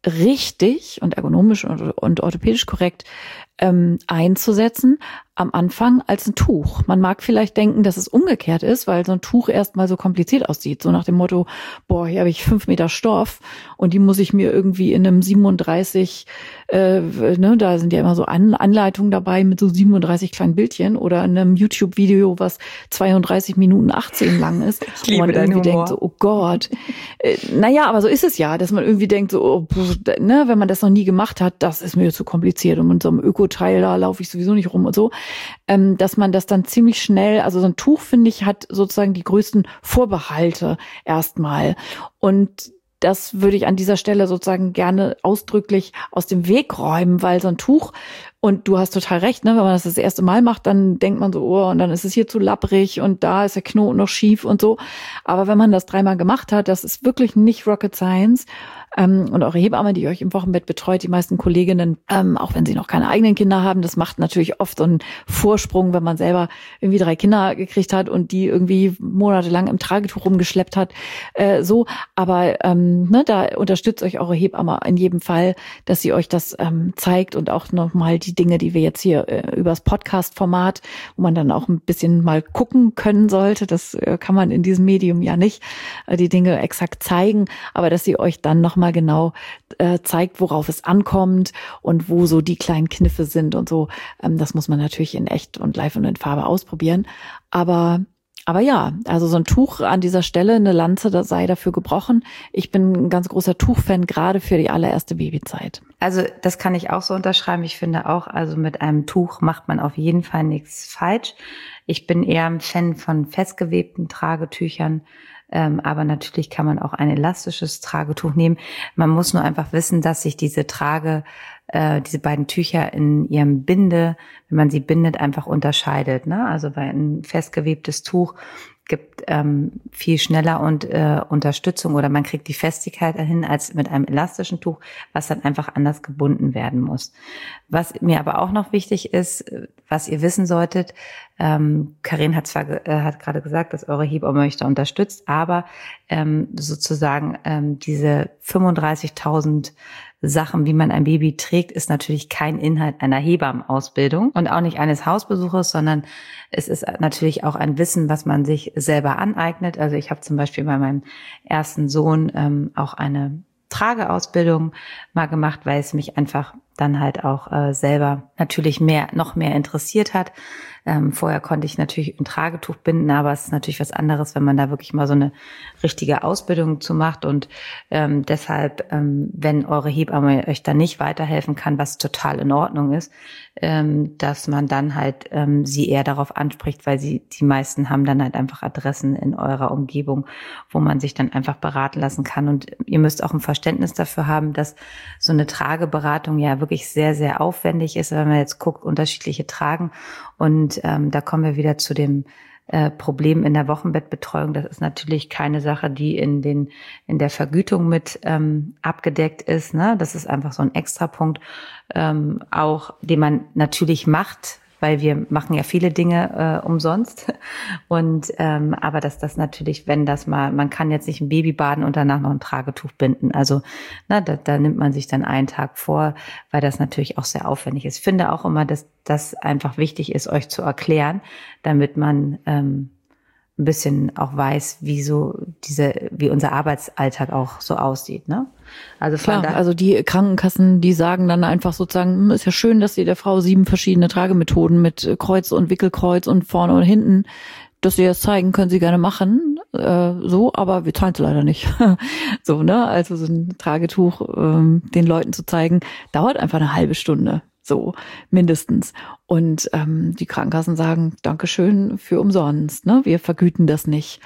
richtig und ergonomisch und, und orthopädisch korrekt ähm, einzusetzen am Anfang als ein Tuch. Man mag vielleicht denken, dass es umgekehrt ist, weil so ein Tuch erstmal so kompliziert aussieht. So nach dem Motto, boah, hier habe ich fünf Meter Stoff und die muss ich mir irgendwie in einem siebenunddreißig, äh, ne, da sind ja immer so An- Anleitungen dabei mit so siebenunddreißig kleinen Bildchen oder in einem YouTube-Video, was zweiunddreißig Minuten achtzehn lang ist. Ich liebe wo man irgendwie Humor. denkt so, oh Gott. äh, naja, aber so ist es ja, dass man irgendwie denkt so, oh, pff, ne, wenn man das noch nie gemacht hat, das ist mir zu kompliziert und mit so einem Ökoteil, da laufe ich sowieso nicht rum und so. Ähm, dass man das dann ziemlich schnell, also so ein Tuch, finde ich, hat sozusagen die größten Vorbehalte erstmal. Und das würde ich an dieser Stelle sozusagen gerne ausdrücklich aus dem Weg räumen, weil so ein Tuch, und du hast total recht, ne, wenn man das das erste Mal macht, dann denkt man so, oh, und dann ist es hier zu lapprig und da ist der Knoten noch schief und so. Aber wenn man das dreimal gemacht hat, das ist wirklich nicht Rocket Science. Ähm, und eure Hebamme, die euch im Wochenbett betreut, die meisten Kolleginnen, ähm, auch wenn sie noch keine eigenen Kinder haben, das macht natürlich oft so einen Vorsprung, wenn man selber irgendwie drei Kinder gekriegt hat und die irgendwie monatelang im Tragetuch rumgeschleppt hat, äh, so. Aber ähm, ne, da unterstützt euch eure Hebamme in jedem Fall, dass sie euch das ähm, zeigt und auch nochmal die Dinge, die wir jetzt hier äh, übers Podcast-Format, wo man dann auch ein bisschen mal gucken können sollte, das äh, kann man in diesem Medium ja nicht, äh, die Dinge exakt zeigen, aber dass sie euch dann noch mal genau äh, zeigt, worauf es ankommt und wo so die kleinen Kniffe sind und so. Ähm, das muss man natürlich in echt und live und in Farbe ausprobieren. Aber aber ja, also so ein Tuch an dieser Stelle, eine Lanze, das sei dafür gebrochen. Ich bin ein ganz großer Tuchfan, gerade für die allererste Babyzeit. Also das kann ich auch so unterschreiben. Ich finde auch, also mit einem Tuch macht man auf jeden Fall nichts falsch. Ich bin eher ein Fan von festgewebten Tragetüchern. Ähm, aber natürlich kann man auch ein elastisches Tragetuch nehmen. Man muss nur einfach wissen, dass sich diese Trage, äh, diese beiden Tücher in ihrem Binde, wenn man sie bindet, einfach unterscheidet. Ne? Also weil ein festgewebtes Tuch gibt ähm, viel schneller und äh, Unterstützung oder man kriegt die Festigkeit dahin als mit einem elastischen Tuch, was dann einfach anders gebunden werden muss. Was mir aber auch noch wichtig ist, was ihr wissen solltet, ähm, Karin hat zwar äh, hat gerade gesagt, dass eure Hebamme euch da unterstützt, aber ähm, sozusagen ähm, diese fünfunddreißigtausend Sachen, wie man ein Baby trägt, ist natürlich kein Inhalt einer Hebammenausbildung und auch nicht eines Hausbesuches, sondern es ist natürlich auch ein Wissen, was man sich selber aneignet. Also ich habe zum Beispiel bei meinem ersten Sohn ähm, auch eine Trageausbildung mal gemacht, weil es mich einfach dann halt auch äh, selber natürlich mehr, noch mehr interessiert hat. Ähm, vorher konnte ich natürlich ein Tragetuch binden, aber es ist natürlich was anderes, wenn man da wirklich mal so eine richtige Ausbildung zu macht. Und ähm, deshalb, ähm, wenn eure Hebamme euch da nicht weiterhelfen kann, was total in Ordnung ist, ähm, dass man dann halt ähm, sie eher darauf anspricht, weil sie die meisten haben dann halt einfach Adressen in eurer Umgebung, wo man sich dann einfach beraten lassen kann. Und ihr müsst auch ein Verständnis dafür haben, dass so eine Trageberatung ja wirklich sehr, sehr aufwendig ist, wenn man jetzt guckt, unterschiedliche Tragen. Und ähm, da kommen wir wieder zu dem äh, Problem in der Wochenbettbetreuung. Das ist natürlich keine Sache, die in den in der Vergütung mit ähm, abgedeckt ist. Ne? Das ist einfach so ein Extrapunkt, ähm, auch den man natürlich macht, weil wir machen ja viele Dinge äh, umsonst. Und ähm, aber dass das natürlich, wenn das mal, man kann jetzt nicht ein Baby baden und danach noch ein Tragetuch binden. Also na, da, da nimmt man sich dann einen Tag vor, weil das natürlich auch sehr aufwendig ist. Ich finde auch immer, dass das einfach wichtig ist, euch zu erklären, damit man ähm, ein bisschen auch weiß, wie so diese, wie unser Arbeitsalltag auch so aussieht, ne? Also klar, also die Krankenkassen, die sagen dann einfach sozusagen, ist ja schön, dass sie der Frau sieben verschiedene Tragemethoden mit Kreuz und Wickelkreuz und vorne und hinten, dass sie das zeigen, können sie gerne machen, äh, so, aber wir zahlen es leider nicht. So, ne? Also so ein Tragetuch ähm, den Leuten zu zeigen, dauert einfach eine halbe Stunde. So, mindestens. Und ähm, die Krankenkassen sagen, Dankeschön für umsonst, ne? Wir vergüten das nicht.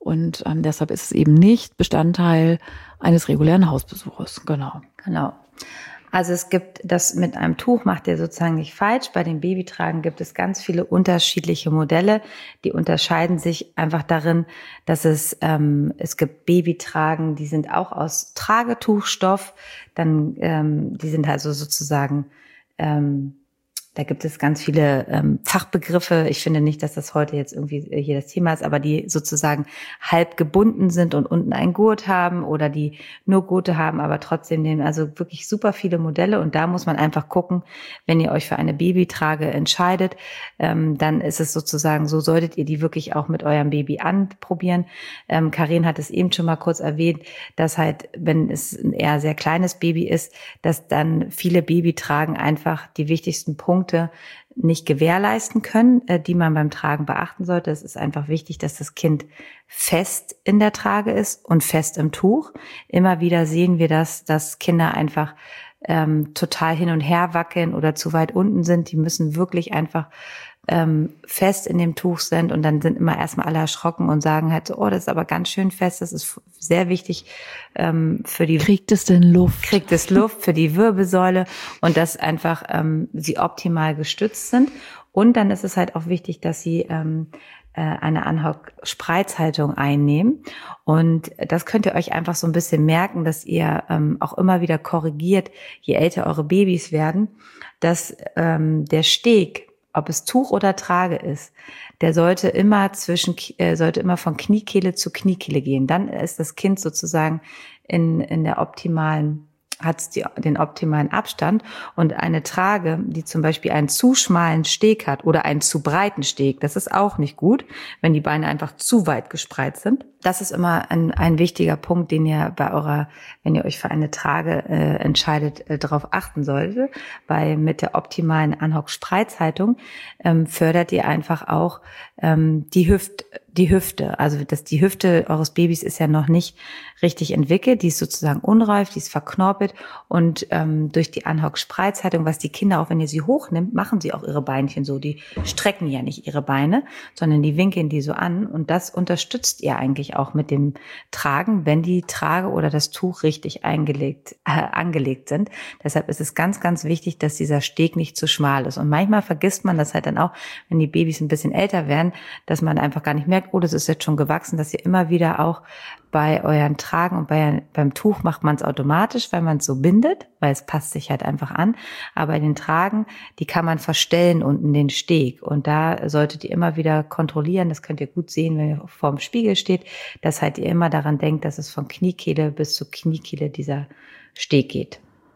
Und ähm, deshalb ist es eben nicht Bestandteil eines regulären Hausbesuches. Genau. Genau. Also es gibt das mit einem Tuch, macht ihr sozusagen nicht falsch. Bei den Babytragen gibt es ganz viele unterschiedliche Modelle. Die unterscheiden sich einfach darin, dass es, ähm, es gibt Babytragen, die sind auch aus Tragetuchstoff. Dann, ähm, die sind also sozusagen, ähm, da gibt es ganz viele ähm, Fachbegriffe. Ich finde nicht, dass das heute jetzt irgendwie hier das Thema ist, aber die sozusagen halb gebunden sind und unten einen Gurt haben oder die nur Gurte haben, aber trotzdem nehmen. Also wirklich super viele Modelle. Und da muss man einfach gucken, wenn ihr euch für eine Babytrage entscheidet, ähm, dann ist es sozusagen, so solltet ihr die wirklich auch mit eurem Baby anprobieren. Ähm, Karin hat es eben schon mal kurz erwähnt, dass halt, wenn es ein eher sehr kleines Baby ist, dass dann viele Babytragen einfach die wichtigsten Punkte nicht gewährleisten können, die man beim Tragen beachten sollte. Es ist einfach wichtig, dass das Kind fest in der Trage ist und fest im Tuch. Immer wieder sehen wir das, dass Kinder einfach ähm, total hin und her wackeln oder zu weit unten sind. Die müssen wirklich einfach ähm, fest in dem Tuch sind und dann sind immer erstmal alle erschrocken und sagen halt so, oh, das ist aber ganz schön fest, das ist sehr wichtig ähm, für die... Kriegt es denn Luft? Kriegt es Luft für die Wirbelsäule und dass einfach ähm, sie optimal gestützt sind. Und dann ist es halt auch wichtig, dass sie ähm, äh, eine Anhock-Spreizhaltung einnehmen. Und das könnt ihr euch einfach so ein bisschen merken, dass ihr ähm, auch immer wieder korrigiert, je älter eure Babys werden, dass ähm, der Steg, ob es Tuch oder Trage ist, der sollte immer zwischen, äh, sollte immer von Kniekehle zu Kniekehle gehen. Dann ist das Kind sozusagen in, in der optimalen, hat es die, den optimalen Abstand. Und eine Trage, die zum Beispiel einen zu schmalen Steg hat oder einen zu breiten Steg, das ist auch nicht gut, wenn die Beine einfach zu weit gespreizt sind. Das ist immer ein, ein wichtiger Punkt, den ihr bei eurer, wenn ihr euch für eine Trage äh, entscheidet, äh, darauf achten solltet. Weil mit der optimalen Anhock-Spreizhaltung ähm, fördert ihr einfach auch ähm, die Hüft, die Hüfte. Also dass die Hüfte eures Babys ist ja noch nicht richtig entwickelt, die ist sozusagen unreif, die ist verknorpelt und ähm, durch die Anhock-Spreizhaltung, was die Kinder auch, wenn ihr sie hochnimmt, machen sie auch ihre Beinchen so. Die strecken ja nicht ihre Beine, sondern die winkeln die so an und das unterstützt ihr eigentlich auch mit dem Tragen, wenn die Trage oder das Tuch richtig eingelegt, äh, angelegt sind. Deshalb ist es ganz, ganz wichtig, dass dieser Steg nicht zu schmal ist. Und manchmal vergisst man das halt dann auch, wenn die Babys ein bisschen älter werden, dass man einfach gar nicht merkt, oh, das ist jetzt schon gewachsen, dass ihr immer wieder auch bei euren Tragen und bei, beim Tuch macht man es automatisch, weil man es so bindet, weil es passt sich halt einfach an. Aber in den Tragen, die kann man verstellen unten den Steg. Und da solltet ihr immer wieder kontrollieren, das könnt ihr gut sehen, wenn ihr vor dem Spiegel steht, dass halt ihr immer daran denkt, dass es von Kniekehle bis zu Kniekehle dieser Steg geht.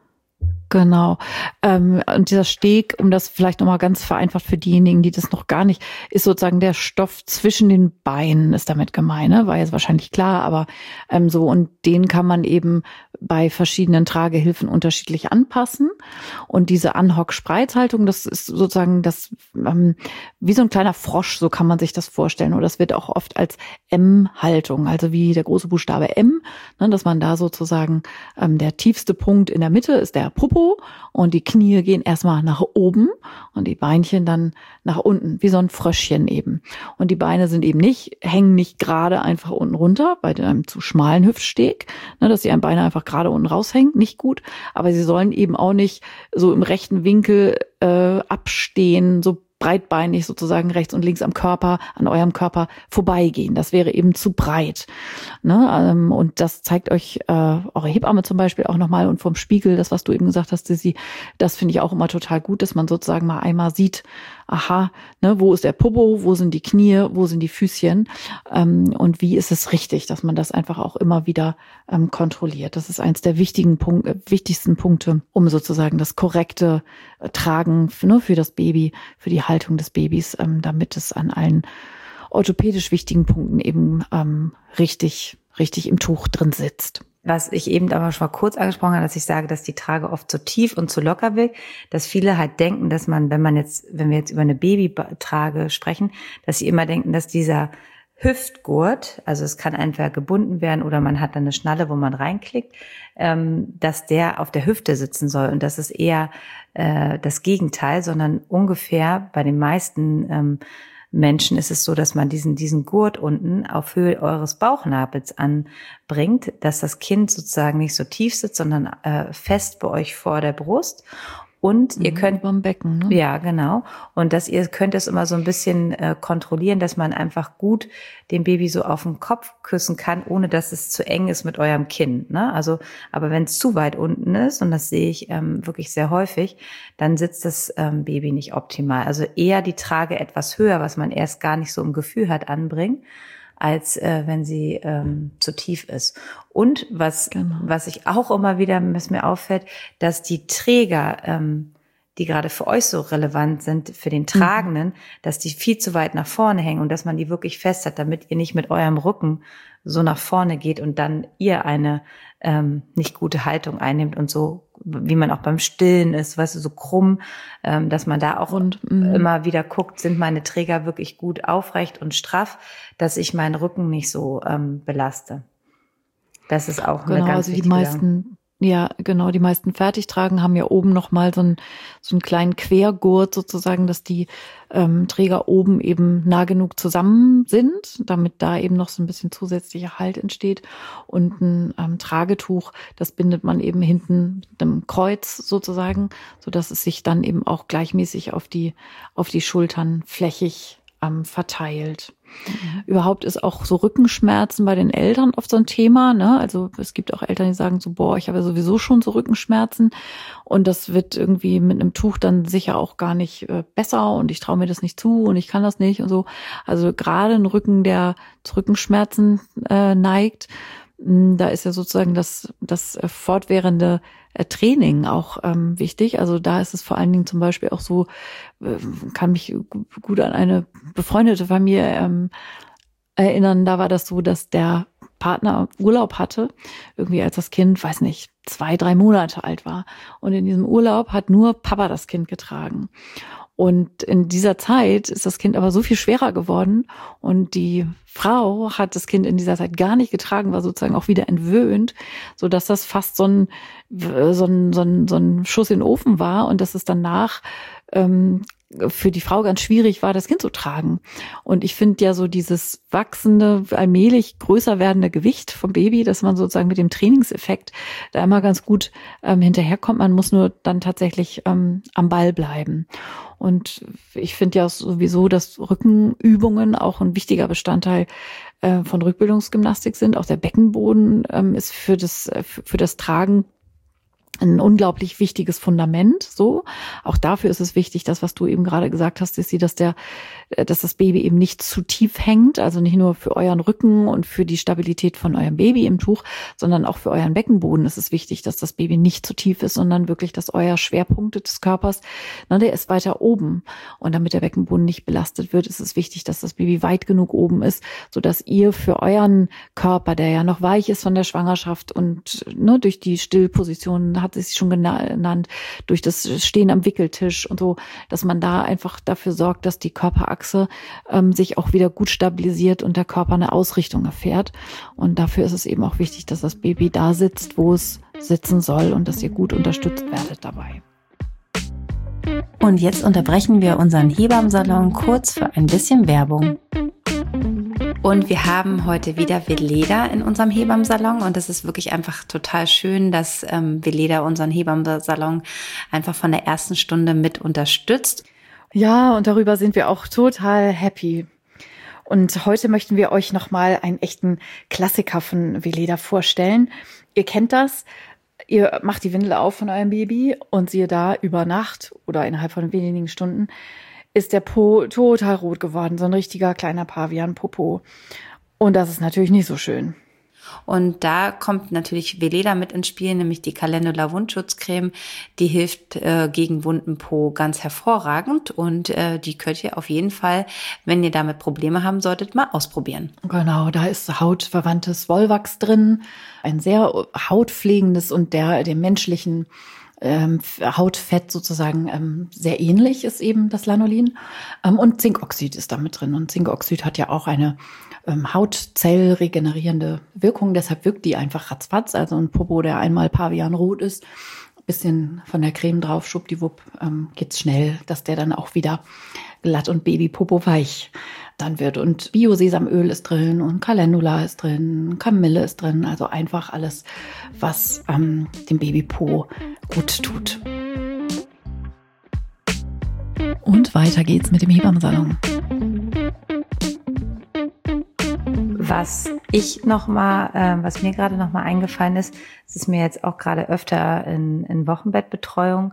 Genau. Ähm, und dieser Steg, um das vielleicht nochmal ganz vereinfacht für diejenigen, die das noch gar nicht, ist sozusagen der Stoff zwischen den Beinen, ist damit gemeint, ne? War jetzt wahrscheinlich klar, aber ähm, so, und den kann man eben bei verschiedenen Tragehilfen unterschiedlich anpassen. Und diese Anhock-Spreizhaltung, das ist sozusagen das, ähm, wie so ein kleiner Frosch, so kann man sich das vorstellen. Oder das wird auch oft als M-Haltung, also wie der große Buchstabe M, ne, dass man da sozusagen, ähm, der tiefste Punkt in der Mitte ist der Popo und die Knie gehen erstmal nach oben und die Beinchen dann nach unten, wie so ein Fröschchen eben. Und die Beine sind eben nicht, hängen nicht gerade einfach unten runter bei einem zu schmalen Hüftsteg, ne, dass die Beine einfach gerade unten raushängen, nicht gut. Aber sie sollen eben auch nicht so im rechten Winkel äh, abstehen, so breitbeinig sozusagen rechts und links am Körper, an eurem Körper vorbeigehen. Das wäre eben zu breit. Ne? Und das zeigt euch äh, eure Hebamme zum Beispiel auch nochmal und vom Spiegel, das, was du eben gesagt hast, Sissi, das finde ich auch immer total gut, dass man sozusagen mal einmal sieht, aha, ne, wo ist der Popo, wo sind die Knie, wo sind die Füßchen ähm, und wie ist es richtig, dass man das einfach auch immer wieder ähm, kontrolliert. Das ist eins der wichtigen Punkt, äh, wichtigsten Punkte, um sozusagen das korrekte äh, Tragen für, ne, für das Baby, für die Haltung des Babys, ähm, damit es an allen orthopädisch wichtigen Punkten eben ähm, richtig, richtig im Tuch drin sitzt. Was ich eben aber schon mal kurz angesprochen habe, dass ich sage, dass die Trage oft zu tief und zu locker wirkt, dass viele halt denken, dass man, wenn man jetzt, wenn wir jetzt über eine Babytrage sprechen, dass sie immer denken, dass dieser Hüftgurt, also es kann entweder gebunden werden oder man hat dann eine Schnalle, wo man reinklickt, ähm, dass der auf der Hüfte sitzen soll. Und das ist eher äh, das Gegenteil, sondern ungefähr bei den meisten ähm, Menschen ist es so, dass man diesen, diesen Gurt unten auf Höhe eures Bauchnabels anbringt, dass das Kind sozusagen nicht so tief sitzt, sondern äh, fest bei euch vor der Brust. Und ihr könnt beim Becken, ne? Ja, genau. Und dass ihr könnt es immer so ein bisschen äh, kontrollieren, dass man einfach gut dem Baby so auf den Kopf küssen kann, ohne dass es zu eng ist mit eurem Kinn. Ne? Also, aber wenn es zu weit unten ist, und das sehe ich ähm, wirklich sehr häufig, dann sitzt das ähm, Baby nicht optimal. Also eher die Trage etwas höher, was man erst gar nicht so im Gefühl hat, anbringen, als äh, wenn sie ähm, zu tief ist. Und was genau. was ich auch immer wieder, was mir auffällt, dass die Träger, ähm, die gerade für euch so relevant sind, für den Tragenden, mhm. dass die viel zu weit nach vorne hängen und dass man die wirklich fest hat, damit ihr nicht mit eurem Rücken so nach vorne geht und dann ihr eine ähm, nicht gute Haltung einnimmt und so, wie man auch beim Stillen ist, weißt du, so krumm, ähm, dass man da auch und, immer wieder guckt, sind meine Träger wirklich gut aufrecht und straff, dass ich meinen Rücken nicht so ähm, belaste. Das ist auch genau, eine ganz also die wichtige meisten Ja, genau. Die meisten Fertigtragen haben ja oben nochmal so einen, so einen kleinen Quergurt sozusagen, dass die ähm, Träger oben eben nah genug zusammen sind, damit da eben noch so ein bisschen zusätzlicher Halt entsteht. Und ein ähm, Tragetuch, das bindet man eben hinten mit einem Kreuz sozusagen, sodass es sich dann eben auch gleichmäßig auf die, auf die Schultern flächig ähm, verteilt. Mhm. Überhaupt ist auch so Rückenschmerzen bei den Eltern oft so ein Thema, ne? Also es gibt auch Eltern, die sagen so, boah, ich habe ja sowieso schon so Rückenschmerzen und das wird irgendwie mit einem Tuch dann sicher auch gar nicht äh, besser und ich traue mir das nicht zu und ich kann das nicht und so. Also gerade ein Rücken, der zu Rückenschmerzen äh, neigt, da ist ja sozusagen das, das fortwährende Training auch ähm, wichtig. Also da ist es vor allen Dingen zum Beispiel auch so, äh, kann mich gut an eine befreundete Familie ähm, erinnern. Da war das so, dass der Partner Urlaub hatte, irgendwie als das Kind, weiß nicht, zwei, drei Monate alt war. Und in diesem Urlaub hat nur Papa das Kind getragen. Und in dieser Zeit ist das Kind aber so viel schwerer geworden und die Frau hat das Kind in dieser Zeit gar nicht getragen, war sozusagen auch wieder entwöhnt, so dass das fast so ein, so ein, so ein, so ein Schuss in den Ofen war und dass es danach ähm, für die Frau ganz schwierig war, das Kind zu tragen. Und ich finde ja so dieses wachsende, allmählich größer werdende Gewicht vom Baby, dass man sozusagen mit dem Trainingseffekt da immer ganz gut ähm, hinterherkommt. Man muss nur dann tatsächlich ähm, am Ball bleiben. Und ich finde ja sowieso, dass Rückenübungen auch ein wichtiger Bestandteil äh, von Rückbildungsgymnastik sind. Auch der Beckenboden ähm, ist für das, äh, für das Tragen ein unglaublich wichtiges Fundament, so. Auch dafür ist es wichtig, das, was du eben gerade gesagt hast, ist sie, dass der, dass das Baby eben nicht zu tief hängt, also nicht nur für euren Rücken und für die Stabilität von eurem Baby im Tuch, sondern auch für euren Beckenboden ist es wichtig, dass das Baby nicht zu tief ist, sondern wirklich, dass euer Schwerpunkt des Körpers, na, der ist weiter oben. Und damit der Beckenboden nicht belastet wird, ist es wichtig, dass das Baby weit genug oben ist, sodass ihr für euren Körper, der ja noch weich ist von der Schwangerschaft und ne, durch die Stillposition hat es schon genannt, durch das Stehen am Wickeltisch und so, dass man da einfach dafür sorgt, dass die Körperachse ähm, sich auch wieder gut stabilisiert und der Körper eine Ausrichtung erfährt. Und dafür ist es eben auch wichtig, dass das Baby da sitzt, wo es sitzen soll und dass ihr gut unterstützt werdet dabei. Und jetzt unterbrechen wir unseren Hebammensalon kurz für ein bisschen Werbung. Und wir haben heute wieder Veleda in unserem Hebammensalon und das ist wirklich einfach total schön, dass ähm, Veleda unseren Hebammensalon einfach von der ersten Stunde mit unterstützt. Ja, und darüber sind wir auch total happy. Und heute möchten wir euch nochmal einen echten Klassiker von Veleda vorstellen. Ihr kennt das. Ihr macht die Windel auf von eurem Baby und siehe da, über Nacht oder innerhalb von wenigen Stunden ist der Po total rot geworden, so ein richtiger kleiner Pavian-Popo. Und das ist natürlich nicht so schön. Und da kommt natürlich Veleda mit ins Spiel, nämlich die Calendula Wundschutzcreme. Die hilft äh, gegen wunden Po ganz hervorragend und äh, die könnt ihr auf jeden Fall, wenn ihr damit Probleme haben solltet, mal ausprobieren. Genau, da ist hautverwandtes Wollwachs drin, ein sehr hautpflegendes und der dem menschlichen Ähm, Hautfett sozusagen ähm, sehr ähnlich ist eben das Lanolin. Ähm, und Zinkoxid ist da mit drin. Und Zinkoxid hat ja auch eine ähm, hautzellregenerierende Wirkung. Deshalb wirkt die einfach ratzfatz. Also ein Popo, der einmal pavianrot ist, bisschen von der Creme drauf, schwuppdiwupp, ähm, geht's schnell, dass der dann auch wieder glatt und Babypopo weich dann wird. Und Bio-Sesamöl ist drin und Calendula ist drin, Kamille ist drin. Also einfach alles, was ähm, dem Babypo gut tut. Und weiter geht's mit dem Hebammensalon. Was ich noch mal, äh, was mir gerade noch mal eingefallen ist, es ist mir jetzt auch gerade öfter in, in Wochenbettbetreuung,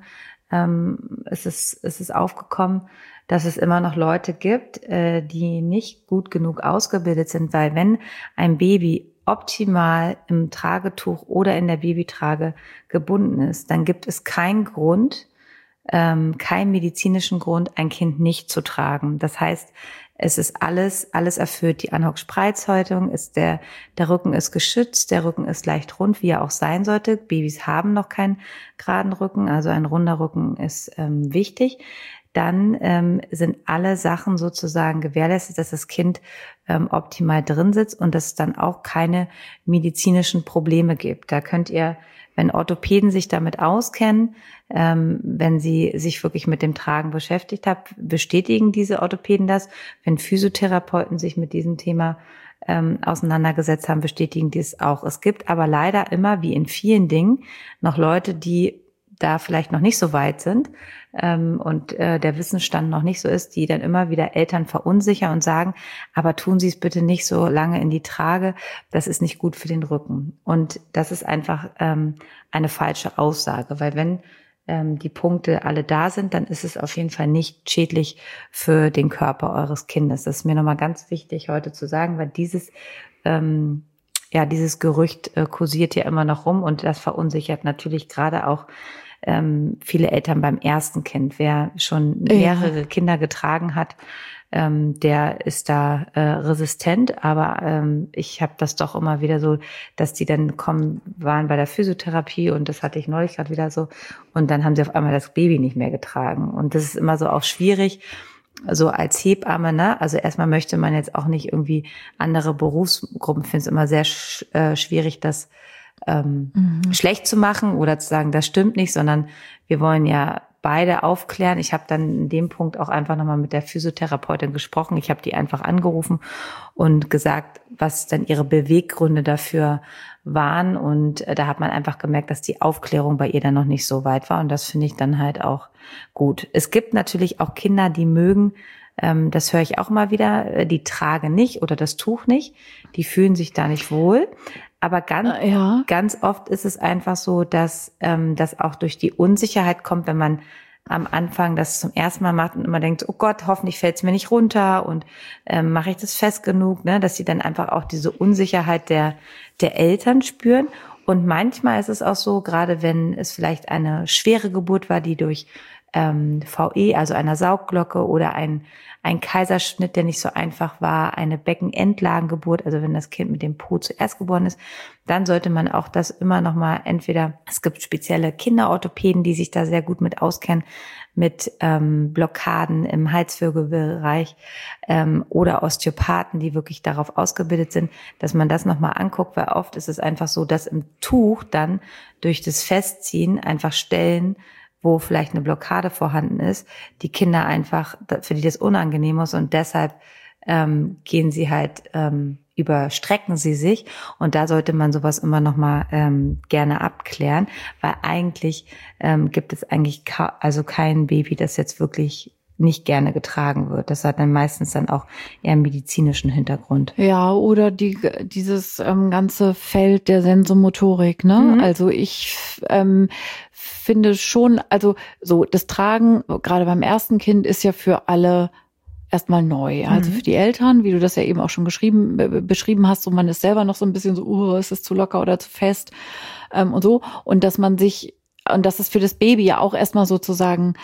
ähm, es ist, es ist aufgekommen, dass es immer noch Leute gibt, äh, die nicht gut genug ausgebildet sind, weil wenn ein Baby optimal im Tragetuch oder in der Babytrage gebunden ist, dann gibt es keinen Grund, ähm, keinen medizinischen Grund, ein Kind nicht zu tragen. Das heißt, es ist alles, alles erfüllt. Die Anhock-Spreizhäutung ist der, der Rücken ist geschützt, der Rücken ist leicht rund, wie er auch sein sollte. Babys haben noch keinen geraden Rücken, also ein runder Rücken ist ähm, wichtig. Dann ähm, sind alle Sachen sozusagen gewährleistet, dass das Kind ähm, optimal drin sitzt und dass es dann auch keine medizinischen Probleme gibt. Da könnt ihr, wenn Orthopäden sich damit auskennen, ähm, wenn sie sich wirklich mit dem Tragen beschäftigt haben, bestätigen diese Orthopäden das. Wenn Physiotherapeuten sich mit diesem Thema ähm, auseinandergesetzt haben, bestätigen die es auch. Es gibt aber leider immer, wie in vielen Dingen, noch Leute, die da vielleicht noch nicht so weit sind ähm, und äh, der Wissensstand noch nicht so ist, die dann immer wieder Eltern verunsichern und sagen, aber tun Sie es bitte nicht so lange in die Trage, das ist nicht gut für den Rücken. Und das ist einfach ähm, eine falsche Aussage, weil wenn ähm, die Punkte alle da sind, dann ist es auf jeden Fall nicht schädlich für den Körper eures Kindes. Das ist mir nochmal ganz wichtig heute zu sagen, weil dieses ähm, ja, dieses Gerücht äh, kursiert ja immer noch rum und das verunsichert natürlich gerade auch ähm, viele Eltern beim ersten Kind. Wer schon mehrere ja. Kinder getragen hat, ähm, der ist da äh, resistent. Aber ähm, ich habe das doch immer wieder so, dass die dann kommen, waren bei der Physiotherapie und das hatte ich neulich gerade wieder so. Und dann haben sie auf einmal das Baby nicht mehr getragen. Und das ist immer so auch schwierig. So als Hebamme, ne? Also erstmal möchte man jetzt auch nicht irgendwie andere Berufsgruppen, finde es immer sehr sch äh, schwierig, das ähm, mhm. schlecht zu machen oder zu sagen, das stimmt nicht, sondern wir wollen ja beide aufklären. Ich habe dann in dem Punkt auch einfach nochmal mit der Physiotherapeutin gesprochen. Ich habe die einfach angerufen und gesagt, was dann ihre Beweggründe dafür waren. Und da hat man einfach gemerkt, dass die Aufklärung bei ihr dann noch nicht so weit war. Und das finde ich dann halt auch gut. Es gibt natürlich auch Kinder, die mögen, ähm, das höre ich auch mal wieder, die tragen nicht oder das Tuch nicht. Die fühlen sich da nicht wohl. Aber ganz, ja. ganz oft ist es einfach so, dass ähm, das auch durch die Unsicherheit kommt, wenn man am Anfang das zum ersten Mal macht und immer denkt, oh Gott, hoffentlich fällt es mir nicht runter und ähm, mache ich das fest genug, ne, dass sie dann einfach auch diese Unsicherheit der der Eltern spüren. Und manchmal ist es auch so, gerade wenn es vielleicht eine schwere Geburt war, die durch ähm, V E, also einer Saugglocke oder ein ein Kaiserschnitt, der nicht so einfach war, eine Beckenendlagengeburt, also wenn das Kind mit dem Po zuerst geboren ist, dann sollte man auch das immer noch mal entweder, es gibt spezielle Kinderorthopäden, die sich da sehr gut mit auskennen, mit ähm, Blockaden im Halswirbelbereich ähm, oder Osteopathen, die wirklich darauf ausgebildet sind, dass man das noch mal anguckt, weil oft ist es einfach so, dass im Tuch dann durch das Festziehen einfach Stellen, wo vielleicht eine Blockade vorhanden ist, die Kinder einfach, für die das unangenehm ist und deshalb ähm, gehen sie halt, ähm, überstrecken sie sich und da sollte man sowas immer noch mal ähm, gerne abklären, weil eigentlich ähm, gibt es eigentlich ka- also kein Baby, das jetzt wirklich nicht gerne getragen wird. Das hat dann meistens dann auch eher einen medizinischen Hintergrund. Ja, oder die dieses ähm, ganze Feld der Sensomotorik, ne? Mhm. Also ich ähm, finde schon, also so das Tragen, gerade beim ersten Kind, ist ja für alle erstmal neu. Also mhm. für die Eltern, wie du das ja eben auch schon geschrieben, be- beschrieben hast, so man ist selber noch so ein bisschen so, uh, ist es zu locker oder zu fest ähm, und so. Und dass man sich, und das ist für das Baby ja auch erstmal sozusagen,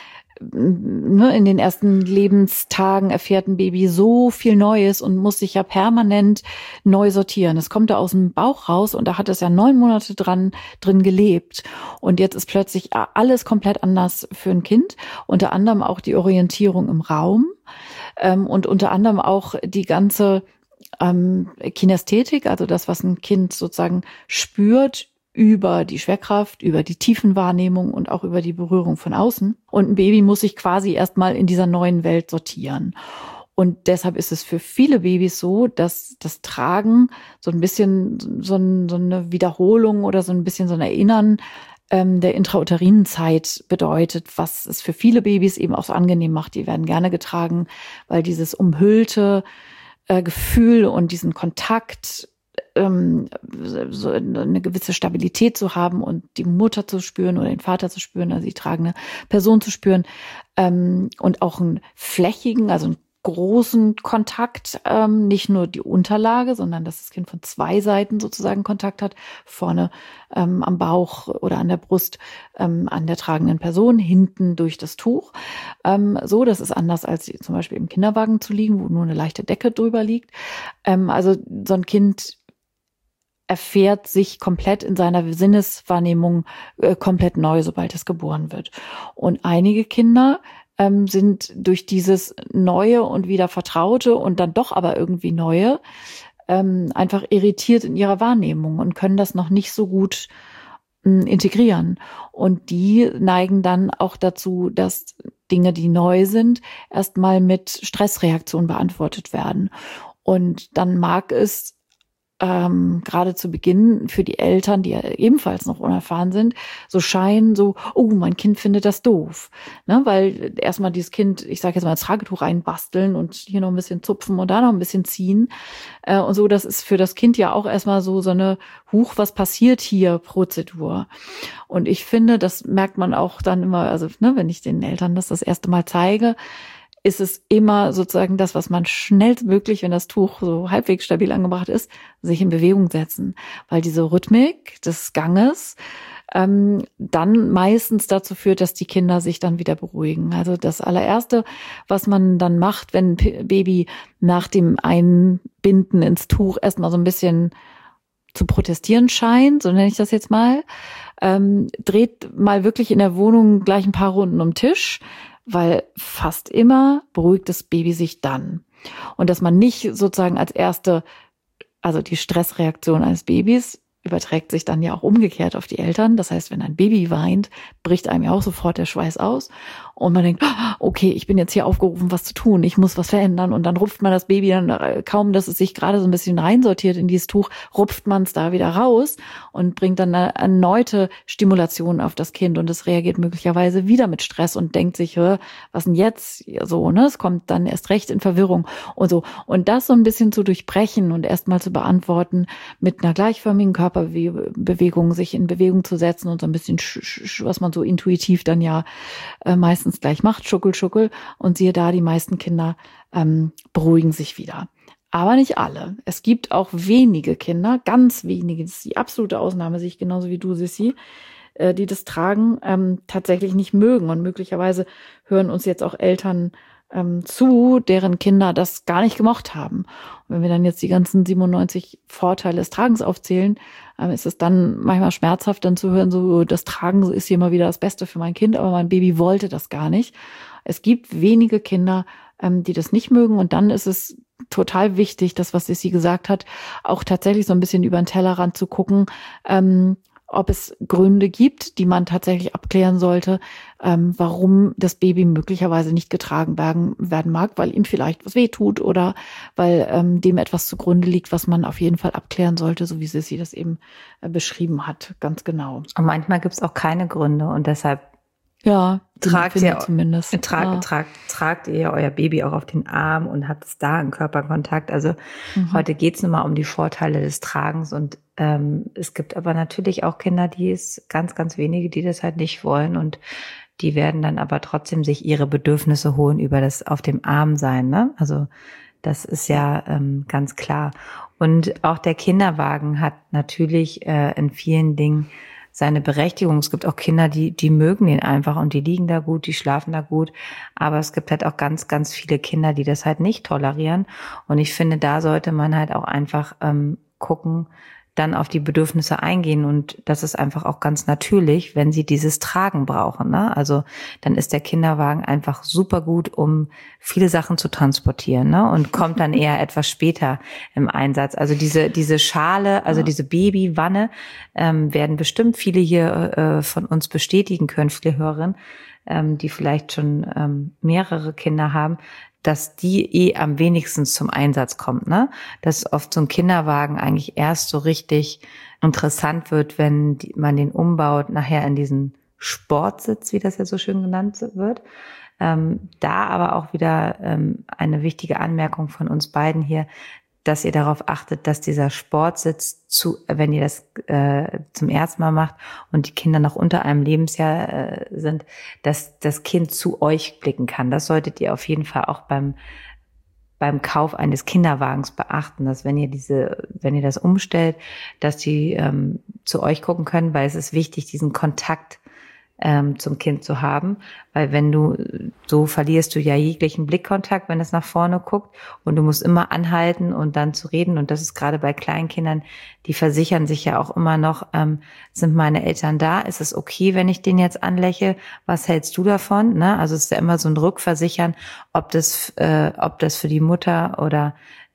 ne, in den ersten Lebenstagen erfährt ein Baby so viel Neues und muss sich ja permanent neu sortieren. Es kommt da aus dem Bauch raus und da hat es ja neun Monate dran drin gelebt. Und jetzt ist plötzlich alles komplett anders für ein Kind. Unter anderem auch die Orientierung im Raum ähm, und unter anderem auch die ganze ähm, Kinästhetik, also das, was ein Kind sozusagen spürt über die Schwerkraft, über die Tiefenwahrnehmung und auch über die Berührung von außen. Und ein Baby muss sich quasi erstmal in dieser neuen Welt sortieren. Und deshalb ist es für viele Babys so, dass das Tragen so ein bisschen so, ein, so eine Wiederholung oder so ein bisschen so ein Erinnern ähm, der intrauterinen Zeit bedeutet, was es für viele Babys eben auch so angenehm macht. Die werden gerne getragen, weil dieses umhüllte äh, Gefühl und diesen Kontakt, ähm, so eine gewisse Stabilität zu haben und die Mutter zu spüren oder den Vater zu spüren, also die tragende Person zu spüren, ähm, und auch einen flächigen, also einen großen Kontakt, ähm, nicht nur die Unterlage, sondern dass das Kind von zwei Seiten sozusagen Kontakt hat, vorne ähm, am Bauch oder an der Brust ähm, an der tragenden Person, hinten durch das Tuch. Ähm, so, das ist anders als zum Beispiel im Kinderwagen zu liegen, wo nur eine leichte Decke drüber liegt. Ähm, also so ein Kind erfährt sich komplett in seiner Sinneswahrnehmung äh, komplett neu, sobald es geboren wird. Und einige Kinder ähm, sind durch dieses Neue und wieder Vertraute und dann doch aber irgendwie Neue ähm, einfach irritiert in ihrer Wahrnehmung und können das noch nicht so gut ähm, integrieren. Und die neigen dann auch dazu, dass Dinge, die neu sind, erstmal mit Stressreaktionen beantwortet werden. Und dann mag es Ähm, gerade zu Beginn für die Eltern, die ja ebenfalls noch unerfahren sind, so scheinen, so, oh, mein Kind findet das doof. Ne? Weil erstmal dieses Kind, ich sage jetzt mal, das Tragetuch reinbasteln und hier noch ein bisschen zupfen und da noch ein bisschen ziehen. Äh, und so, das ist für das Kind ja auch erstmal so, so eine, huch, was passiert hier, Prozedur. Und ich finde, das merkt man auch dann immer, also ne, wenn ich den Eltern das das erste Mal zeige, ist es immer sozusagen das, was man schnellstmöglich, wenn das Tuch so halbwegs stabil angebracht ist, sich in Bewegung setzen. Weil diese Rhythmik des Ganges ähm, dann meistens dazu führt, dass die Kinder sich dann wieder beruhigen. Also das allererste, was man dann macht, wenn ein Baby nach dem Einbinden ins Tuch erstmal so ein bisschen zu protestieren scheint, so nenne ich das jetzt mal, ähm, dreht mal wirklich in der Wohnung gleich ein paar Runden um den Tisch, weil fast immer beruhigt das Baby sich dann. Und dass man nicht sozusagen als erste, also die Stressreaktion eines Babys überträgt sich dann ja auch umgekehrt auf die Eltern. Das heißt, wenn ein Baby weint, bricht einem ja auch sofort der Schweiß aus. Und man denkt, okay, ich bin jetzt hier aufgerufen, was zu tun. Ich muss was verändern. Und dann rupft man das Baby dann, kaum dass es sich gerade so ein bisschen reinsortiert in dieses Tuch, rupft man es da wieder raus und bringt dann eine erneute Stimulation auf das Kind. Und es reagiert möglicherweise wieder mit Stress und denkt sich, was denn jetzt? So, ne? Es kommt dann erst recht in Verwirrung und so. Und das so ein bisschen zu durchbrechen und erstmal zu beantworten mit einer gleichförmigen Körperbewegung, sich in Bewegung zu setzen und so ein bisschen, was man so intuitiv dann ja äh, meistens gleich macht, Schuckel, Schuckel, und siehe da, die meisten Kinder ähm, beruhigen sich wieder. Aber nicht alle. Es gibt auch wenige Kinder, ganz wenige, das ist die absolute Ausnahme, sehe ich genauso wie du, Sissi, äh, die das Tragen ähm, tatsächlich nicht mögen. Und möglicherweise hören uns jetzt auch Eltern ähm, zu, deren Kinder das gar nicht gemocht haben. Und wenn wir dann jetzt die ganzen siebenundneunzig Vorteile des Tragens aufzählen, ähm, ist es dann manchmal schmerzhaft, dann zu hören, so das Tragen ist hier mal wieder das Beste für mein Kind, aber mein Baby wollte das gar nicht. Es gibt wenige Kinder, ähm, die das nicht mögen, und dann ist es total wichtig, das, was Sissi gesagt hat, auch tatsächlich so ein bisschen über den Tellerrand zu gucken, ähm, ob es Gründe gibt, die man tatsächlich abklären sollte, ähm, warum das Baby möglicherweise nicht getragen werden, werden mag, weil ihm vielleicht was wehtut oder weil ähm, dem etwas zugrunde liegt, was man auf jeden Fall abklären sollte, so wie Sissi das eben äh, beschrieben hat, ganz genau. Und manchmal gibt es auch keine Gründe und deshalb ja, tragt ihr zumindest. Trag, ja. tragt, tragt ihr euer Baby auch auf den Arm und habt es da einen Körperkontakt. Also mhm. heute geht's nun mal um die Vorteile des Tragens, und ähm, es gibt aber natürlich auch Kinder, die es, ganz, ganz wenige, die das halt nicht wollen, und die werden dann aber trotzdem sich ihre Bedürfnisse holen über das auf dem Arm sein, ne? Also das ist ja ähm, ganz klar. Und auch der Kinderwagen hat natürlich äh, in vielen Dingen seine Berechtigung. Es gibt auch Kinder, die die mögen den einfach und die liegen da gut, die schlafen da gut. Aber es gibt halt auch ganz, ganz viele Kinder, die das halt nicht tolerieren. Und ich finde, da sollte man halt auch einfach ähm, gucken, dann auf die Bedürfnisse eingehen. Und das ist einfach auch ganz natürlich, wenn sie dieses Tragen brauchen. Ne? Also dann ist der Kinderwagen einfach super gut, um viele Sachen zu transportieren, ne? Und kommt dann eher etwas später im Einsatz. Also diese diese Schale, also diese Babywanne, ähm, werden bestimmt viele hier äh, von uns bestätigen können, viele Hörerinnen, ähm, die vielleicht schon ähm, mehrere Kinder haben, dass die eh am wenigsten zum Einsatz kommt, ne? Dass oft so ein Kinderwagen eigentlich erst so richtig interessant wird, wenn die, man den umbaut, nachher in diesen Sportsitz, wie das ja so schön genannt wird. Ähm, da aber auch wieder ähm, eine wichtige Anmerkung von uns beiden hier, dass ihr darauf achtet, dass dieser Sportsitz zu, wenn ihr das äh, zum ersten Mal macht und die Kinder noch unter einem Lebensjahr äh, sind, dass das Kind zu euch blicken kann. Das solltet ihr auf jeden Fall auch beim beim Kauf eines Kinderwagens beachten, dass wenn ihr diese, wenn ihr das umstellt, dass die ähm, zu euch gucken können, weil es ist wichtig, diesen Kontakt ähm, zum Kind zu haben, weil wenn du, so verlierst du ja jeglichen Blickkontakt, wenn es nach vorne guckt, und du musst immer anhalten und dann zu reden, und das ist gerade bei Kleinkindern, die versichern sich ja auch immer noch, ähm, sind meine Eltern da, ist es okay, wenn ich den jetzt anlächle, was hältst du davon, ne? Also es ist ja immer so ein Rückversichern, ob das, äh, ob das für die Mutter oder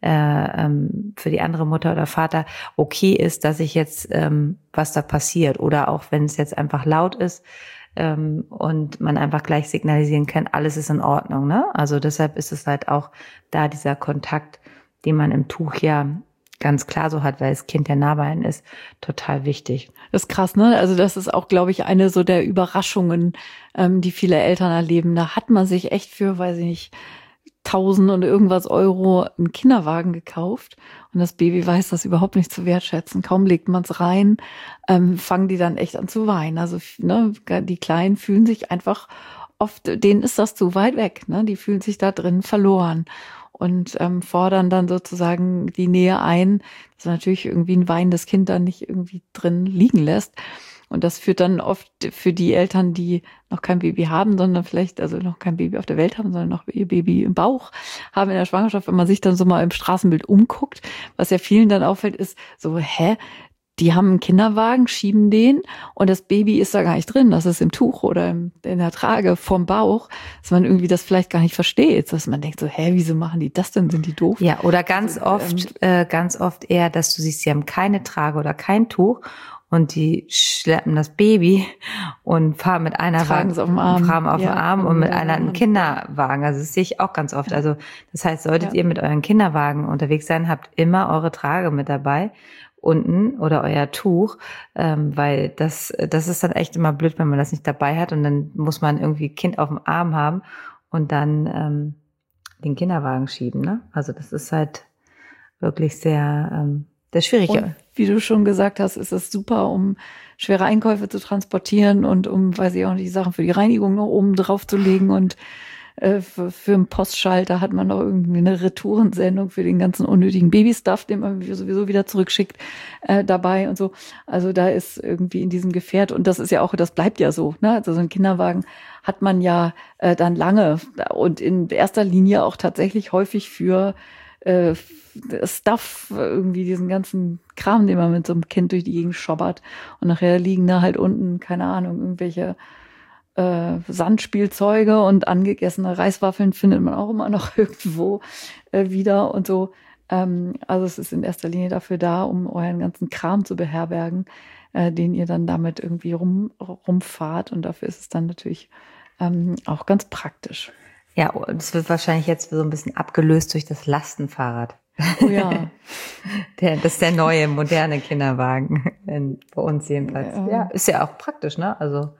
äh, ähm, für die andere Mutter oder Vater okay ist, dass ich jetzt, ähm, was da passiert, oder auch wenn es jetzt einfach laut ist, ähm, und man einfach gleich signalisieren kann, alles ist in Ordnung, ne? Also deshalb ist es halt auch da dieser Kontakt, den man im Tuch ja ganz klar so hat, weil das Kind ja nah bei einem ist, total wichtig. Das ist krass, ne? Also das ist auch, glaube ich, eine so der Überraschungen, ähm, die viele Eltern erleben. Da hat man sich echt für, weiß ich nicht, tausend und irgendwas Euro einen Kinderwagen gekauft, und das Baby weiß das überhaupt nicht zu wertschätzen. Kaum legt man es rein, ähm, fangen die dann echt an zu weinen. Also ne, die Kleinen fühlen sich einfach oft, denen ist das zu weit weg, ne? Die fühlen sich da drin verloren und ähm, fordern dann sozusagen die Nähe ein, dass man natürlich irgendwie ein weinendes Kind dann nicht irgendwie drin liegen lässt. Und das führt dann oft für die Eltern, die noch kein Baby haben, sondern vielleicht also noch kein Baby auf der Welt haben, sondern noch ihr Baby im Bauch haben in der Schwangerschaft, wenn man sich dann so mal im Straßenbild umguckt, was ja vielen dann auffällt, ist so, hä? Die haben einen Kinderwagen, schieben den und das Baby ist da gar nicht drin, das ist im Tuch oder in der Trage vom Bauch, dass man irgendwie das vielleicht gar nicht versteht, dass man denkt so, hä, wieso machen die das denn, sind die doof? Ja, oder ganz also, oft, ähm, äh, ganz oft eher, dass du siehst, sie haben keine Trage oder kein Tuch und die schleppen das Baby und fahren mit einer Tragen es auf dem Arm, fahren auf ja, dem Arm und mit ja, einer einen Kinderwagen. Also das sehe ich auch ganz oft. Ja. Also das heißt, solltet Ja. ihr mit euren Kinderwagen unterwegs sein, habt immer eure Trage mit dabei unten oder euer Tuch, ähm, weil das das ist dann echt immer blöd, wenn man das nicht dabei hat, und dann muss man irgendwie Kind auf dem Arm haben und dann ähm, den Kinderwagen schieben, ne? Also das ist halt wirklich sehr ähm, sehr schwierig. Und wie du schon gesagt hast, ist es super, um schwere Einkäufe zu transportieren und um, weiß ich auch nicht, die Sachen für die Reinigung noch oben drauf zu legen, und äh, für, für einen Postschalter hat man noch irgendwie eine Retourensendung für den ganzen unnötigen Babystuff, den man sowieso wieder zurückschickt, äh, dabei und so. Also da ist irgendwie in diesem Gefährt, und das ist ja auch, das bleibt ja so, ne? Also so ein Kinderwagen hat man ja äh, dann lange und in erster Linie auch tatsächlich häufig für äh, Stuff, irgendwie diesen ganzen Kram, den man mit so einem Kind durch die Gegend schobbert. Und nachher liegen da halt unten, keine Ahnung, irgendwelche äh, Sandspielzeuge und angegessene Reiswaffeln findet man auch immer noch irgendwo äh, wieder und so. Ähm, also es ist in erster Linie dafür da, um euren ganzen Kram zu beherbergen, äh, den ihr dann damit irgendwie rum, rumfahrt. Und dafür ist es dann natürlich ähm, auch ganz praktisch. Ja, das wird wahrscheinlich jetzt so ein bisschen abgelöst durch das Lastenfahrrad. Oh ja. Der, das ist der neue, moderne Kinderwagen, in, bei uns jedenfalls. Ja. ja, ist ja auch praktisch, ne? Also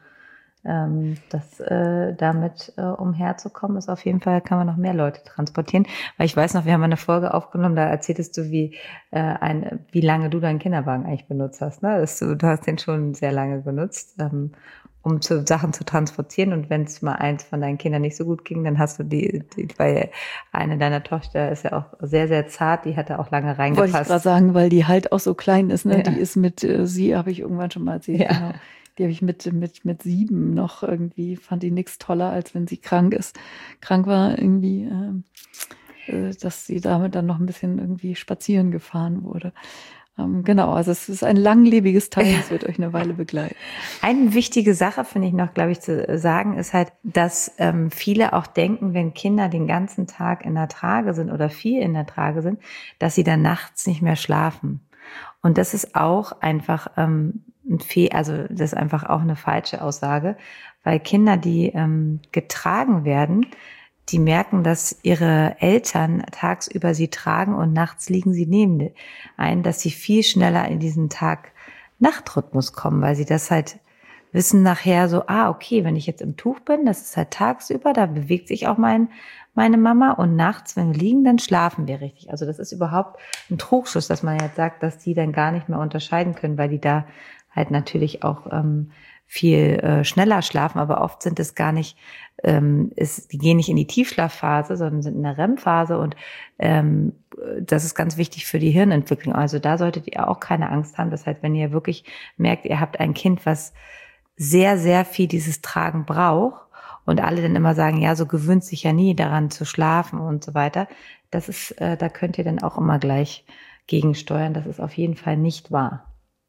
ähm, das äh, damit äh, umherzukommen, ist auf jeden Fall, kann man noch mehr Leute transportieren. Weil ich weiß noch, wir haben eine Folge aufgenommen, da erzähltest du, wie äh, ein, wie lange du deinen Kinderwagen eigentlich benutzt hast, ne? Das, du, du hast den schon sehr lange benutzt. Ähm, um zu, Sachen zu transportieren. Und wenn es mal eins von deinen Kindern nicht so gut ging, dann hast du die, die, weil eine deiner Tochter ist ja auch sehr, sehr zart, die hat da auch lange reingepasst. Wollte ich gerade sagen, weil die halt auch so klein ist, ne? Ja. Die ist mit, äh, sie habe ich irgendwann schon mal erzählt, ja. genau. Die habe ich mit, mit, mit sieben noch irgendwie, fand die nichts toller, als wenn sie krank ist. Krank war irgendwie, ähm, äh, dass sie damit dann noch ein bisschen irgendwie spazieren gefahren wurde. Ähm, genau, also es ist ein langlebiges Teil, das wird euch eine Weile begleiten. Eine wichtige Sache, finde ich noch, glaube ich, zu sagen, ist halt, dass ähm, viele auch denken, wenn Kinder den ganzen Tag in der Trage sind oder viel in der Trage sind, dass sie dann nachts nicht mehr schlafen. Und das ist auch einfach ähm, ein Fehl, also das ist einfach auch eine falsche Aussage, weil Kinder, die ähm, getragen werden, die merken, dass ihre Eltern tagsüber sie tragen und nachts liegen sie neben ein, dass sie viel schneller in diesen Tag-Nacht-Rhythmus kommen, weil sie das halt wissen nachher so, ah, okay, wenn ich jetzt im Tuch bin, das ist halt tagsüber, da bewegt sich auch mein, meine Mama und nachts, wenn wir liegen, dann schlafen wir richtig. Also das ist überhaupt ein Trugschluss, dass man jetzt sagt, dass die dann gar nicht mehr unterscheiden können, weil die da halt natürlich auch ähm, viel äh, schneller schlafen, aber oft sind es gar nicht, ähm, ist, die gehen nicht in die Tiefschlafphase, sondern sind in der R E M-Phase und ähm, das ist ganz wichtig für die Hirnentwicklung. Also da solltet ihr auch keine Angst haben. Das heißt, wenn ihr wirklich merkt, ihr habt ein Kind, was sehr, sehr viel dieses Tragen braucht und alle dann immer sagen, ja, so gewöhnt sich ja nie daran zu schlafen und so weiter, das ist, äh, da könnt ihr dann auch immer gleich gegensteuern. Das ist auf jeden Fall nicht wahr.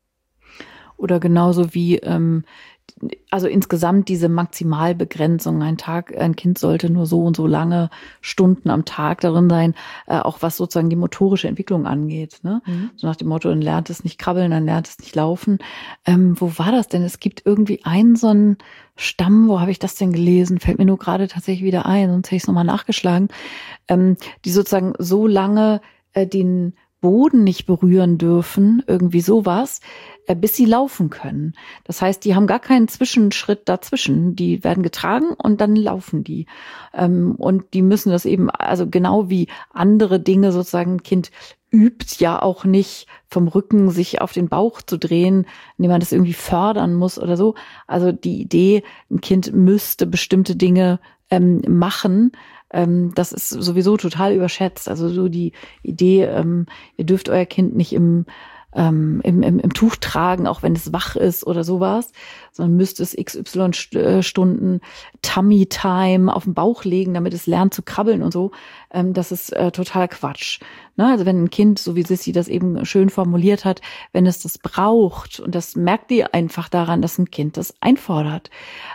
Oder genauso wie, ähm, also insgesamt diese Maximalbegrenzung. Ein Tag, ein Kind sollte nur so und so lange Stunden am Tag darin sein, äh, auch was sozusagen die motorische Entwicklung angeht. Ne? Mhm. So nach dem Motto, dann lernt es nicht krabbeln, dann lernt es nicht laufen. Ähm, wo war das denn? Es gibt irgendwie einen so einen Stamm, wo habe ich das denn gelesen? Fällt mir nur gerade tatsächlich wieder ein, sonst hätte ich es nochmal nachgeschlagen. Ähm, die sozusagen so lange äh, den Boden nicht berühren dürfen, irgendwie sowas, bis sie laufen können. Das heißt, die haben gar keinen Zwischenschritt dazwischen. Die werden getragen und dann laufen die. Und die müssen das eben, also genau wie andere Dinge sozusagen, ein Kind übt ja auch nicht vom Rücken sich auf den Bauch zu drehen, indem man das irgendwie fördern muss oder so. Also die Idee, ein Kind müsste bestimmte Dinge ähm, machen, das ist sowieso total überschätzt. Also so die Idee, ähm, ihr dürft euer Kind nicht im, ähm, im, im, im Tuch tragen, auch wenn es wach ist oder sowas, sondern müsst es x y Stunden Tummy Time auf den Bauch legen, damit es lernt zu krabbeln und so. Ähm, das ist äh, total Quatsch. Ne? Also wenn ein Kind, so wie Sissi das eben schön formuliert hat, wenn es das braucht, und das merkt ihr einfach daran, dass ein Kind das einfordert,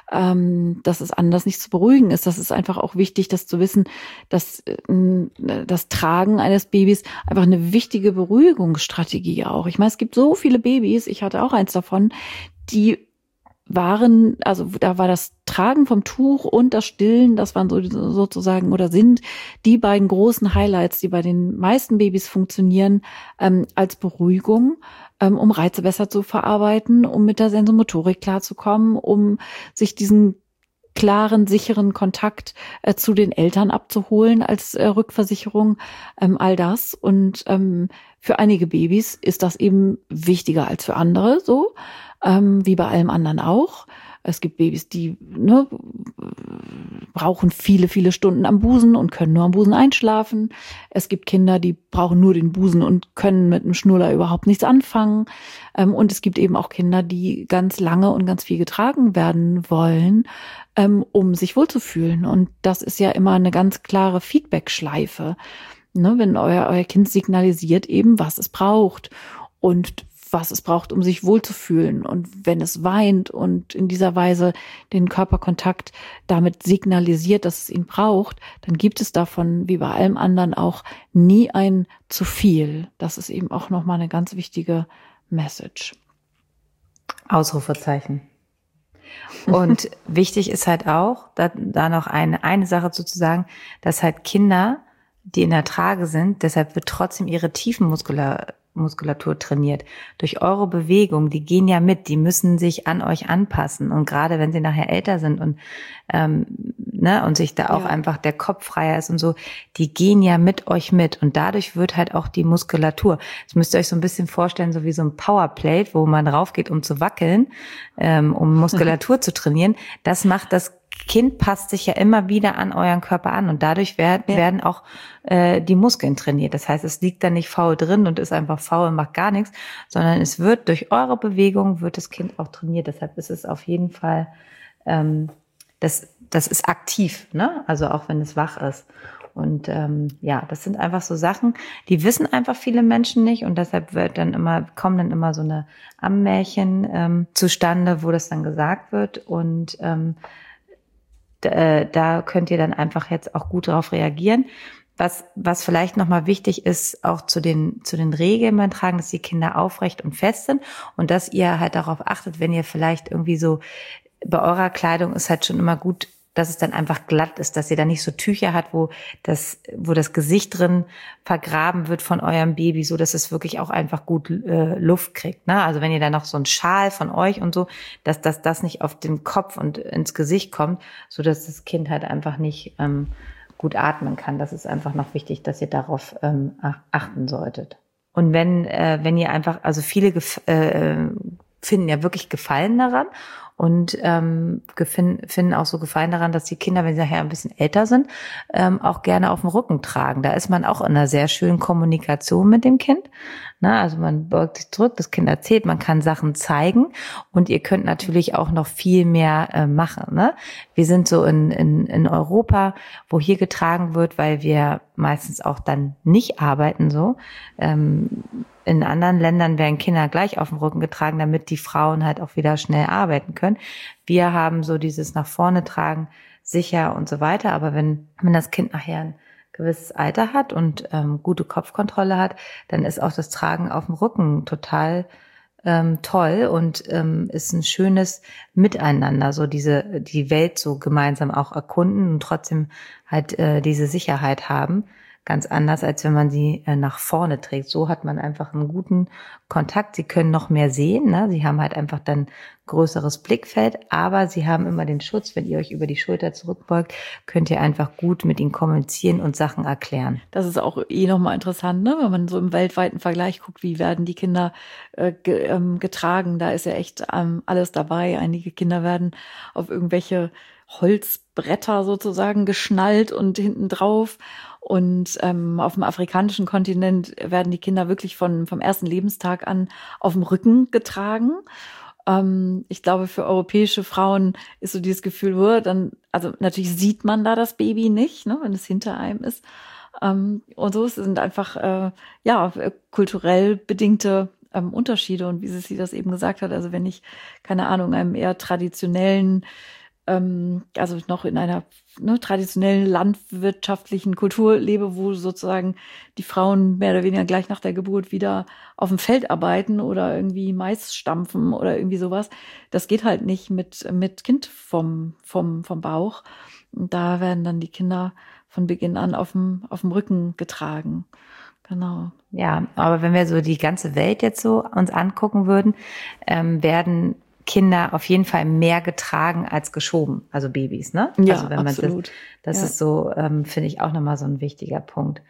ähm, dass es anders nicht zu beruhigen ist. Das ist einfach auch wichtig, das zu wissen, dass äh, das Tragen eines Babys einfach eine wichtige Beruhigungsstrategie auch. Ich meine, es gibt so viele Babys, ich hatte auch eins davon, die waren, also da war das Tragen vom Tuch und das Stillen, das waren so, sozusagen oder sind die beiden großen Highlights, die bei den meisten Babys funktionieren, ähm, als Beruhigung, ähm, um Reize besser zu verarbeiten, um mit der Sensomotorik klarzukommen, um sich diesen klaren, sicheren Kontakt äh, zu den Eltern abzuholen als äh, Rückversicherung, ähm, all das. Und ähm, für einige Babys ist das eben wichtiger als für andere, so ähm, wie bei allem anderen auch. Es gibt Babys, die ne, brauchen viele, viele Stunden am Busen und können nur am Busen einschlafen. Es gibt Kinder, die brauchen nur den Busen und können mit einem Schnuller überhaupt nichts anfangen. Ähm, und es gibt eben auch Kinder, die ganz lange und ganz viel getragen werden wollen, ähm, um sich wohlzufühlen. Und das ist ja immer eine ganz klare Feedback-Schleife. Ne, wenn euer, euer Kind signalisiert eben, was es braucht und was es braucht, um sich wohlzufühlen. Und wenn es weint und in dieser Weise den Körperkontakt damit signalisiert, dass es ihn braucht, dann gibt es davon, wie bei allem anderen, auch nie ein zu viel. Das ist eben auch nochmal eine ganz wichtige Message. Ausrufezeichen. Und wichtig ist halt auch, da, da noch eine, eine Sache sozusagen, dass halt Kinder, die in der Trage sind, deshalb wird trotzdem ihre Tiefenmuskulatur Muskulatur trainiert. Durch eure Bewegung, die gehen ja mit, die müssen sich an euch anpassen. Und gerade wenn sie nachher älter sind und ähm, ne und sich da auch ja. einfach der Kopf freier ist und so, die gehen ja mit euch mit. Und dadurch wird halt auch die Muskulatur. Das müsst ihr euch so ein bisschen vorstellen, so wie so ein Powerplate, wo man raufgeht, um zu wackeln, ähm, um Muskulatur zu trainieren. Das macht das Kind passt sich ja immer wieder an euren Körper an und dadurch werd, ja. werden auch äh, die Muskeln trainiert. Das heißt, es liegt da nicht faul drin und ist einfach faul und macht gar nichts, sondern es wird durch eure Bewegung wird das Kind auch trainiert. Deshalb ist es auf jeden Fall, ähm, das, das ist aktiv, ne? Also auch wenn es wach ist. Und ähm, ja, das sind einfach so Sachen, die wissen einfach viele Menschen nicht und deshalb wird dann immer, kommen dann immer so eine Ammenmärchen ähm, zustande, wo das dann gesagt wird und ähm, d- da könnt ihr dann einfach jetzt auch gut drauf reagieren. Was, was vielleicht nochmal wichtig ist, auch zu den, zu den Regeln beim Tragen, dass die Kinder aufrecht und fest sind und dass ihr halt darauf achtet, wenn ihr vielleicht irgendwie so, bei eurer Kleidung ist halt schon immer gut, dass es dann einfach glatt ist, dass ihr da nicht so Tücher habt, wo das, wo das Gesicht drin vergraben wird von eurem Baby, so dass es wirklich auch einfach gut äh, Luft kriegt, ne? Also wenn ihr da noch so einen Schal von euch und so, dass das, das nicht auf den Kopf und ins Gesicht kommt, so dass das Kind halt einfach nicht, ähm, gut atmen kann. Das ist einfach noch wichtig, dass ihr darauf ähm, achten solltet. Und wenn, äh, wenn ihr einfach, also viele gef- äh, finden ja wirklich Gefallen daran und ähm, gefin- finden auch so Gefallen daran, dass die Kinder, wenn sie nachher ein bisschen älter sind, ähm, auch gerne auf dem Rücken tragen. Da ist man auch in einer sehr schönen Kommunikation mit dem Kind. Na, also man beugt sich zurück, das Kind erzählt, man kann Sachen zeigen und ihr könnt natürlich auch noch viel mehr äh, machen. Ne? Wir sind so in, in, in Europa, wo hier getragen wird, weil wir meistens auch dann nicht arbeiten so. Ähm, in anderen Ländern werden Kinder gleich auf dem Rücken getragen, damit die Frauen halt auch wieder schnell arbeiten können. Wir haben so dieses nach vorne tragen, sicher und so weiter. Aber wenn, wenn das Kind nachher ein gewisses Alter hat und ähm, gute Kopfkontrolle hat, dann ist auch das Tragen auf dem Rücken total ähm, toll und ähm, ist ein schönes Miteinander, so diese die Welt so gemeinsam auch erkunden und trotzdem halt äh, diese Sicherheit haben. Ganz anders, als wenn man sie äh, nach vorne trägt. So hat man einfach einen guten Kontakt. Sie können noch mehr sehen, ne? Sie haben halt einfach dann größeres Blickfeld, aber sie haben immer den Schutz. Wenn ihr euch über die Schulter zurückbeugt, könnt ihr einfach gut mit ihnen kommunizieren und Sachen erklären. Das ist auch eh nochmal interessant, ne? Wenn man so im weltweiten Vergleich guckt, wie werden die Kinder äh, ge, ähm, getragen. Da ist ja echt ähm, alles dabei. Einige Kinder werden auf irgendwelche Holzbretter sozusagen geschnallt und hinten drauf. Und ähm, auf dem afrikanischen Kontinent werden die Kinder wirklich von vom ersten Lebenstag an auf dem Rücken getragen. Ähm, ich glaube, für europäische Frauen ist so dieses Gefühl, oh, dann, also natürlich sieht man da das Baby nicht, ne, wenn es hinter einem ist. Ähm, und so es sind einfach äh, ja kulturell bedingte ähm, Unterschiede. Und wie sie das eben gesagt hat, also wenn ich, keine Ahnung, einem eher traditionellen also noch in einer ne, traditionellen landwirtschaftlichen Kultur lebe, wo sozusagen die Frauen mehr oder weniger gleich nach der Geburt wieder auf dem Feld arbeiten oder irgendwie Mais stampfen oder irgendwie sowas. Das geht halt nicht mit mit Kind vom vom vom Bauch. Und da werden dann die Kinder von Beginn an auf dem auf dem Rücken getragen. Genau. Ja, aber wenn wir so die ganze Welt jetzt so uns angucken würden, ähm, werden Kinder auf jeden Fall mehr getragen als geschoben, also Babys, ne? Ja, also wenn man absolut. Das, das ja. ist so, ähm, finde ich auch nochmal so ein wichtiger Punkt.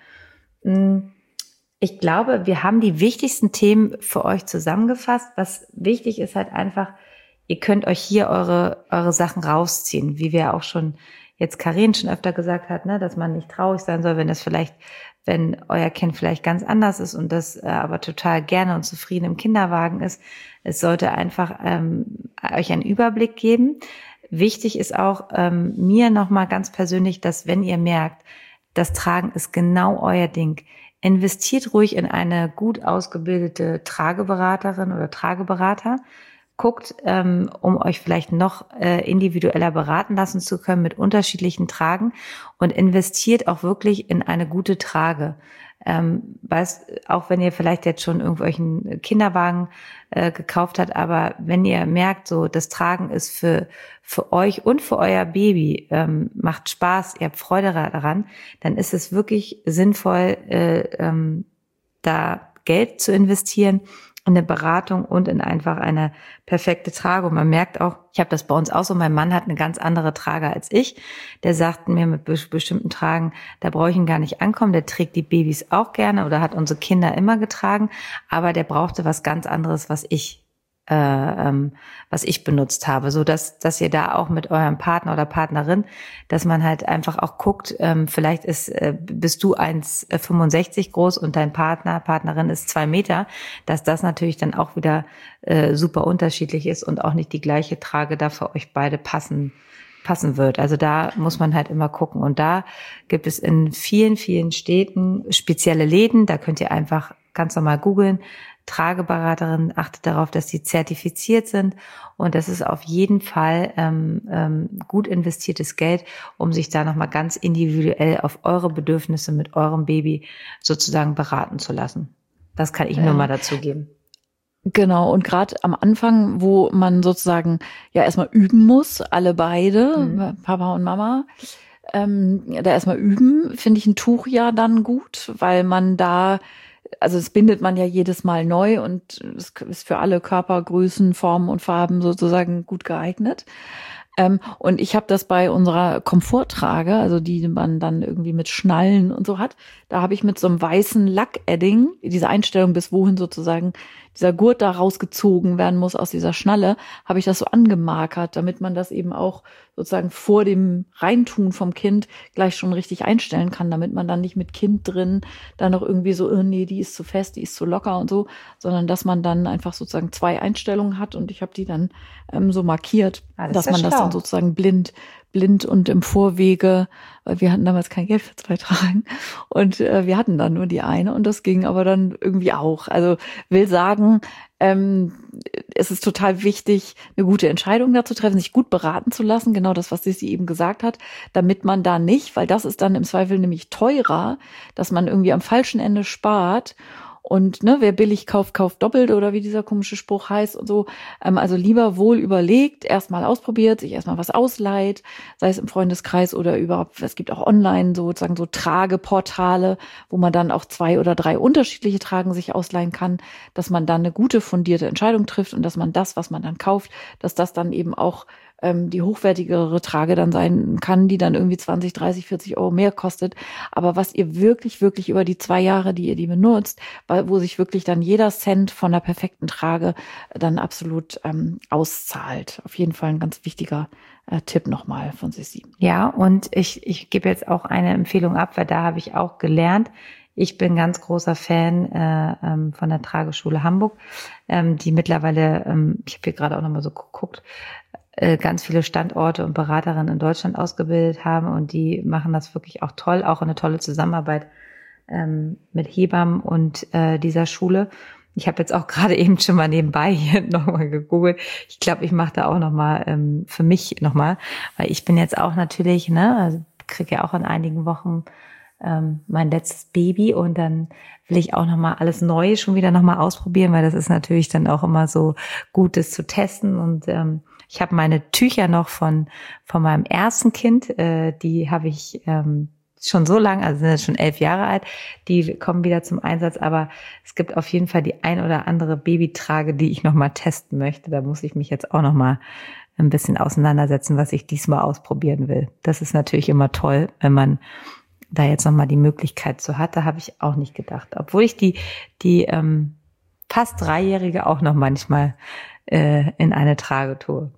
Ich glaube, wir haben die wichtigsten Themen für euch zusammengefasst. Was wichtig ist halt einfach, ihr könnt euch hier eure eure Sachen rausziehen, wie wir auch schon jetzt Karin schon öfter gesagt hat, ne, dass man nicht traurig sein soll, wenn das vielleicht, wenn euer Kind vielleicht ganz anders ist und das äh, aber total gerne und zufrieden im Kinderwagen ist. Es sollte einfach ähm, euch einen Überblick geben. Wichtig ist auch ähm, mir nochmal ganz persönlich, dass wenn ihr merkt, das Tragen ist genau euer Ding, investiert ruhig in eine gut ausgebildete Trageberaterin oder Trageberater. Guckt, ähm, um euch vielleicht noch äh, individueller beraten lassen zu können mit unterschiedlichen Tragen und investiert auch wirklich in eine gute Trage. Ähm, weißt, auch wenn ihr vielleicht jetzt schon irgendwelchen Kinderwagen äh, gekauft habt, aber wenn ihr merkt, so das Tragen ist für für euch und für euer Baby, ähm, macht Spaß, ihr habt Freude daran, dann ist es wirklich sinnvoll, äh, ähm, da Geld zu investieren in eine Beratung und in einfach eine perfekte Trage. Und man merkt auch, ich habe das bei uns auch so, mein Mann hat eine ganz andere Trage als ich. Der sagt mir mit bestimmten Tragen, da brauche ich ihn gar nicht ankommen. Der trägt die Babys auch gerne oder hat unsere Kinder immer getragen. Aber der brauchte was ganz anderes, was ich äh, ähm, was ich benutzt habe, so dass dass ihr da auch mit eurem Partner oder Partnerin, dass man halt einfach auch guckt, ähm, vielleicht ist äh, bist du eins Komma fünfundsechzig groß und dein Partner, Partnerin ist zwei Meter, dass das natürlich dann auch wieder äh, super unterschiedlich ist und auch nicht die gleiche Trage da für euch beide passen passen wird. Also da muss man halt immer gucken. Und da gibt es in vielen, vielen Städten spezielle Läden. Da könnt ihr einfach ganz normal googeln. Trageberaterin, achtet darauf, dass sie zertifiziert sind. Und das ist auf jeden Fall ähm, ähm, gut investiertes Geld, um sich da nochmal ganz individuell auf eure Bedürfnisse mit eurem Baby sozusagen beraten zu lassen. Das kann ich ja nur mal dazu geben. Genau, und gerade am Anfang, wo man sozusagen ja erstmal üben muss, alle beide, mhm. Papa und Mama, ähm, da erstmal üben, finde ich ein Tuch ja dann gut, weil man da, also das bindet man ja jedes Mal neu und es ist für alle Körpergrößen, Formen und Farben sozusagen gut geeignet. Ähm, und ich habe das bei unserer Komforttrage, also die man dann irgendwie mit Schnallen und so hat, da habe ich mit so einem weißen Lackedding, diese Einstellung, bis wohin sozusagen dieser Gurt da rausgezogen werden muss aus dieser Schnalle, habe ich das so angemarkert, damit man das eben auch sozusagen vor dem Reintun vom Kind gleich schon richtig einstellen kann, damit man dann nicht mit Kind drin dann noch irgendwie so, oh nee, die ist zu fest, die ist zu locker und so, sondern dass man dann einfach sozusagen zwei Einstellungen hat und ich habe die dann ähm, so markiert, Alles dass man schlau. Das dann sozusagen blind blind und im Vorwege, weil wir hatten damals kein Geld für zwei Tragen und äh, wir hatten dann nur die eine und das ging aber dann irgendwie auch. Also will sagen, ähm, es ist total wichtig, eine gute Entscheidung da zu treffen, sich gut beraten zu lassen, genau das, was Sissi eben gesagt hat, damit man da nicht, weil das ist dann im Zweifel nämlich teurer, dass man irgendwie am falschen Ende spart. Und ne, wer billig kauft, kauft doppelt oder wie dieser komische Spruch heißt und so. Ähm, also lieber wohl überlegt, erstmal ausprobiert, sich erstmal was ausleiht, sei es im Freundeskreis oder überhaupt, es gibt auch online sozusagen so Trageportale, wo man dann auch zwei oder drei unterschiedliche Tragen sich ausleihen kann, dass man dann eine gute, fundierte Entscheidung trifft und dass man das, was man dann kauft, dass das dann eben auch ähm, die hochwertigere Trage dann sein kann, die dann irgendwie zwanzig, dreißig, vierzig Euro mehr kostet. Aber was ihr wirklich, wirklich über die zwei Jahre, die ihr die benutzt, wo sich wirklich dann jeder Cent von der perfekten Trage dann absolut ähm, auszahlt. Auf jeden Fall ein ganz wichtiger äh, Tipp nochmal von Sissi. Ja, und ich, ich gebe jetzt auch eine Empfehlung ab, weil da habe ich auch gelernt. Ich bin ganz großer Fan äh, ähm, von der Trageschule Hamburg, ähm, die mittlerweile, ähm, ich habe hier gerade auch nochmal so geguckt, äh, ganz viele Standorte und Beraterinnen in Deutschland ausgebildet haben und die machen das wirklich auch toll, auch eine tolle Zusammenarbeit ähm, mit Hebammen und äh, dieser Schule. Ich habe jetzt auch gerade eben schon mal nebenbei hier nochmal gegoogelt. Ich glaube, ich mache da auch nochmal ähm, für mich nochmal, weil ich bin jetzt auch natürlich, ne, also kriege ja auch in einigen Wochen ähm, mein letztes Baby und dann will ich auch nochmal alles Neue schon wieder nochmal ausprobieren, weil das ist natürlich dann auch immer so gut, das zu testen und ähm, ich habe meine Tücher noch von von meinem ersten Kind, äh, die habe ich ähm, schon so lange, also sind jetzt schon elf Jahre alt, die kommen wieder zum Einsatz, aber es gibt auf jeden Fall die ein oder andere Babytrage, die ich nochmal testen möchte. Da muss ich mich jetzt auch nochmal ein bisschen auseinandersetzen, was ich diesmal ausprobieren will. Das ist natürlich immer toll, wenn man da jetzt nochmal die Möglichkeit zu hat. Da habe ich auch nicht gedacht, obwohl ich die die ähm, fast Dreijährige auch noch manchmal äh, in eine Trage tue.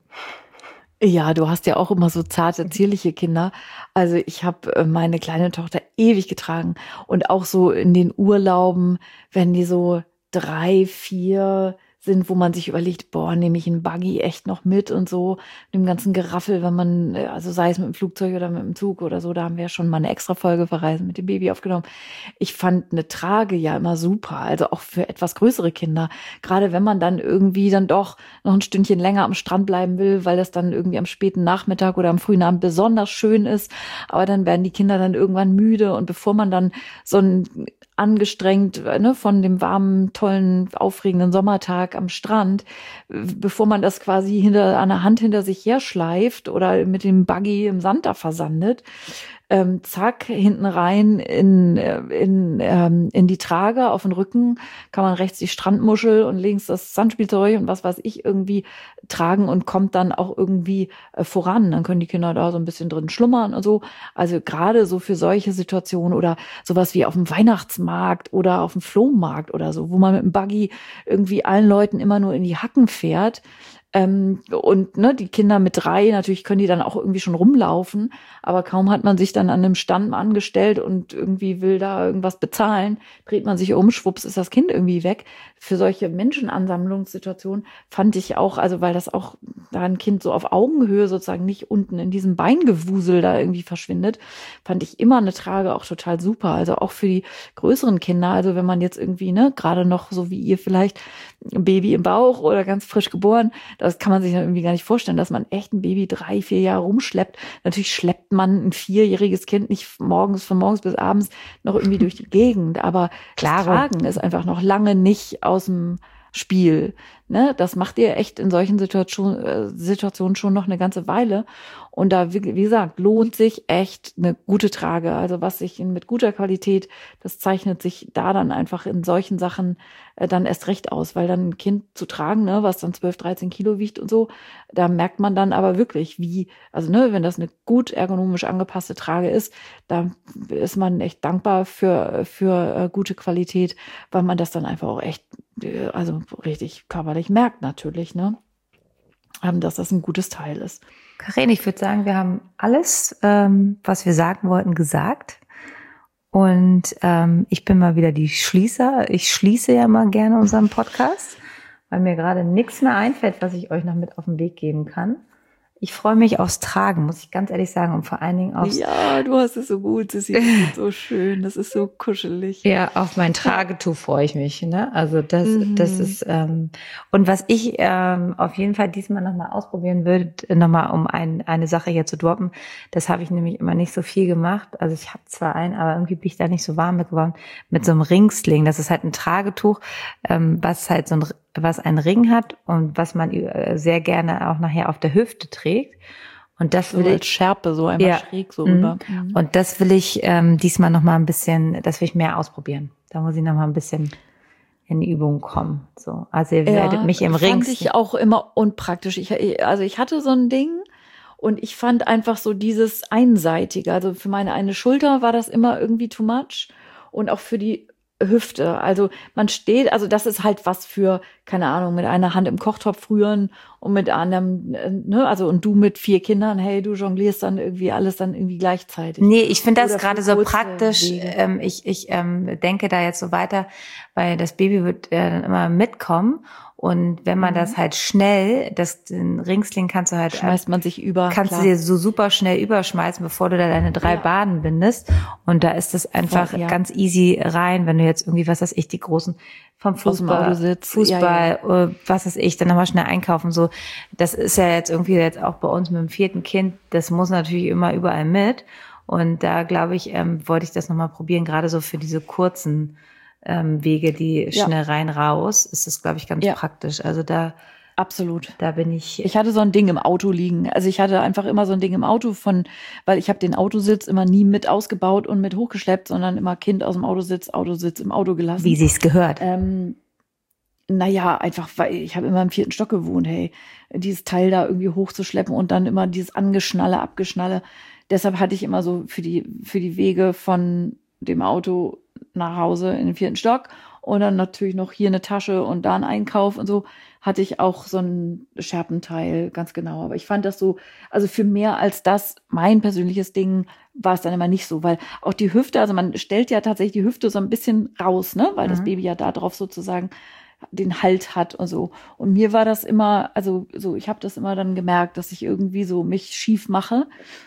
Ja, du hast ja auch immer so zarte, zierliche Kinder. Also ich habe meine kleine Tochter ewig getragen und auch so in den Urlauben, wenn die so drei, vier sind, wo man sich überlegt, boah, nehme ich einen Buggy echt noch mit und so, dem ganzen Geraffel, wenn man, also sei es mit dem Flugzeug oder mit dem Zug oder so, da haben wir ja schon mal eine extra Folge Verreisen mit dem Baby aufgenommen. Ich fand eine Trage ja immer super, also auch für etwas größere Kinder, gerade wenn man dann irgendwie dann doch noch ein Stündchen länger am Strand bleiben will, weil das dann irgendwie am späten Nachmittag oder am frühen Abend besonders schön ist, aber dann werden die Kinder dann irgendwann müde und bevor man dann so ein angestrengt, ne, von dem warmen, tollen, aufregenden Sommertag am Strand, bevor man das quasi hinter an der Hand hinter sich herschleift oder mit dem Buggy im Sand da versandet, ähm, zack, hinten rein in, in, ähm, in die Trage, auf den Rücken, kann man rechts die Strandmuschel und links das Sandspielzeug und was weiß ich irgendwie tragen und kommt dann auch irgendwie äh, voran. Dann können die Kinder da so ein bisschen drin schlummern und so. Also gerade so für solche Situationen oder sowas wie auf dem Weihnachtsmarkt oder auf dem Flohmarkt oder so, wo man mit dem Buggy irgendwie allen Leuten immer nur in die Hacken fährt, Ähm, und ne, die Kinder mit drei, natürlich können die dann auch irgendwie schon rumlaufen, aber kaum hat man sich dann an einem Stand angestellt und irgendwie will da irgendwas bezahlen, dreht man sich um, schwupps ist das Kind irgendwie weg. Für solche Menschenansammlungssituationen fand ich auch, also weil das auch da ein Kind so auf Augenhöhe sozusagen nicht unten in diesem Beingewusel da irgendwie verschwindet, fand ich immer eine Trage auch total super. Also auch für die größeren Kinder, also wenn man jetzt irgendwie, ne, gerade noch so wie ihr vielleicht ein Baby im Bauch oder ganz frisch geboren, das kann man sich dann irgendwie gar nicht vorstellen, dass man echt ein Baby drei, vier Jahre rumschleppt. Natürlich schleppt man ein vierjähriges Kind nicht morgens, von morgens bis abends noch irgendwie durch die Gegend, aber Klaro. das Tragen ist einfach noch lange nicht aus dem Spiel. Ne? Das macht ihr echt in solchen Situation, äh, Situationen schon noch eine ganze Weile. Und da, wie, wie gesagt, lohnt sich echt eine gute Trage. Also was sich in, mit guter Qualität, das zeichnet sich da dann einfach in solchen Sachen äh, dann erst recht aus. Weil dann ein Kind zu tragen, ne, was dann zwölf, dreizehn Kilo wiegt und so, da merkt man dann aber wirklich, wie, also ne, wenn das eine gut ergonomisch angepasste Trage ist, da ist man echt dankbar für, für äh, gute Qualität, weil man das dann einfach auch echt, äh, also richtig körperlich merkt natürlich, ne, ähm, dass das ein gutes Teil ist. Karin, ich würde sagen, wir haben alles, ähm, was wir sagen wollten, gesagt. Und ähm, ich bin mal wieder die Schließer. Ich schließe ja mal gerne unseren Podcast, weil mir gerade nichts mehr einfällt, was ich euch noch mit auf den Weg geben kann. Ich freue mich aufs Tragen, muss ich ganz ehrlich sagen, und vor allen Dingen aufs... Ja, du hast es so gut, das ist so schön, das ist so kuschelig. Ja, auf mein Tragetuch freue ich mich, ne? Also das, mhm. das ist... Ähm, und was ich ähm, auf jeden Fall diesmal nochmal ausprobieren würde, nochmal um ein, eine Sache hier zu droppen, das habe ich nämlich immer nicht so viel gemacht. Also ich habe zwar einen, aber irgendwie bin ich da nicht so warm mit geworden, mit so einem Ringsling. Das ist halt ein Tragetuch, ähm, was halt so ein was einen Ring hat und was man sehr gerne auch nachher auf der Hüfte trägt. Und das will so ich als Schärpe so einmal ja. schräg so rüber. Mhm. Und das will ich ähm, diesmal noch mal ein bisschen, das will ich mehr ausprobieren. Da muss ich noch mal ein bisschen in die Übung kommen. So, also ihr werdet ja, mich im Ring. Fand ich auch immer unpraktisch. Ich, also ich hatte so ein Ding und ich fand einfach so dieses Einseitige. Also für meine eine Schulter war das immer irgendwie too much und auch für die Hüfte. Also man steht, also das ist halt was für, keine Ahnung, mit einer Hand im Kochtopf rühren und mit anderem, ne, also und du mit vier Kindern, hey, du jonglierst dann irgendwie alles dann irgendwie gleichzeitig. Nee, ich finde das gerade so praktisch. Ähm, ich ich ähm, denke da jetzt so weiter, weil das Baby wird äh, dann immer mitkommen. Und wenn man mhm. das halt schnell, das, den Ringsling kannst du halt... Schmeißt man sich über. Kannst klar. du dir so super schnell überschmeißen, bevor du da deine drei ja. Baden bindest. Und da ist es einfach Voll, ja. ganz easy rein, wenn du jetzt irgendwie, was weiß ich, die großen vom Fußball, Fußball, ja, ja. was weiß ich, dann nochmal schnell einkaufen. So, das ist ja jetzt irgendwie jetzt auch bei uns mit dem vierten Kind, das muss natürlich immer überall mit. Und da, glaube ich, ähm, wollte ich das nochmal probieren, gerade so für diese kurzen Ähm, Wege, die ja. schnell rein, raus, ist das, glaube ich, ganz ja. praktisch. Also da absolut. Da bin ich. Ich hatte so ein Ding im Auto liegen. Also ich hatte einfach immer so ein Ding im Auto von, weil ich habe den Autositz immer nie mit ausgebaut und mit hochgeschleppt, sondern immer Kind aus dem Autositz, Autositz im Auto gelassen. Wie sich's gehört. Ähm, naja, einfach, weil ich habe immer im vierten Stock gewohnt, hey, dieses Teil da irgendwie hochzuschleppen und dann immer dieses Angeschnalle, Abgeschnalle. Deshalb hatte ich immer so für die, für die Wege von dem Auto nach Hause in den vierten Stock und dann natürlich noch hier eine Tasche und da einen Einkauf und so, hatte ich auch so ein Scherpenteil, ganz genau. Aber ich fand das so, also für mehr als das, mein persönliches Ding, war es dann immer nicht so, weil auch die Hüfte, also man stellt ja tatsächlich die Hüfte so ein bisschen raus, ne, weil mhm. das Baby ja da drauf sozusagen den Halt hat und so. Und mir war das immer, also so, ich habe das immer dann gemerkt, dass ich irgendwie so mich schief mache.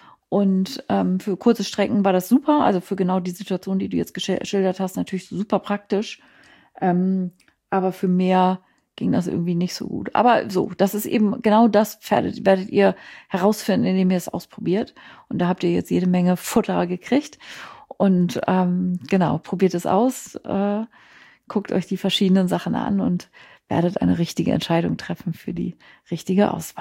Und ähm, für kurze Strecken war das super, also für genau die Situation, die du jetzt geschildert hast, natürlich super praktisch. Ähm, aber für mehr ging das irgendwie nicht so gut. Aber so, das ist eben genau das, werdet, werdet ihr herausfinden, indem ihr es ausprobiert. Und da habt ihr jetzt jede Menge Futter gekriegt. Und ähm, genau, probiert es aus, äh, guckt euch die verschiedenen Sachen an und werdet eine richtige Entscheidung treffen für die richtige Auswahl.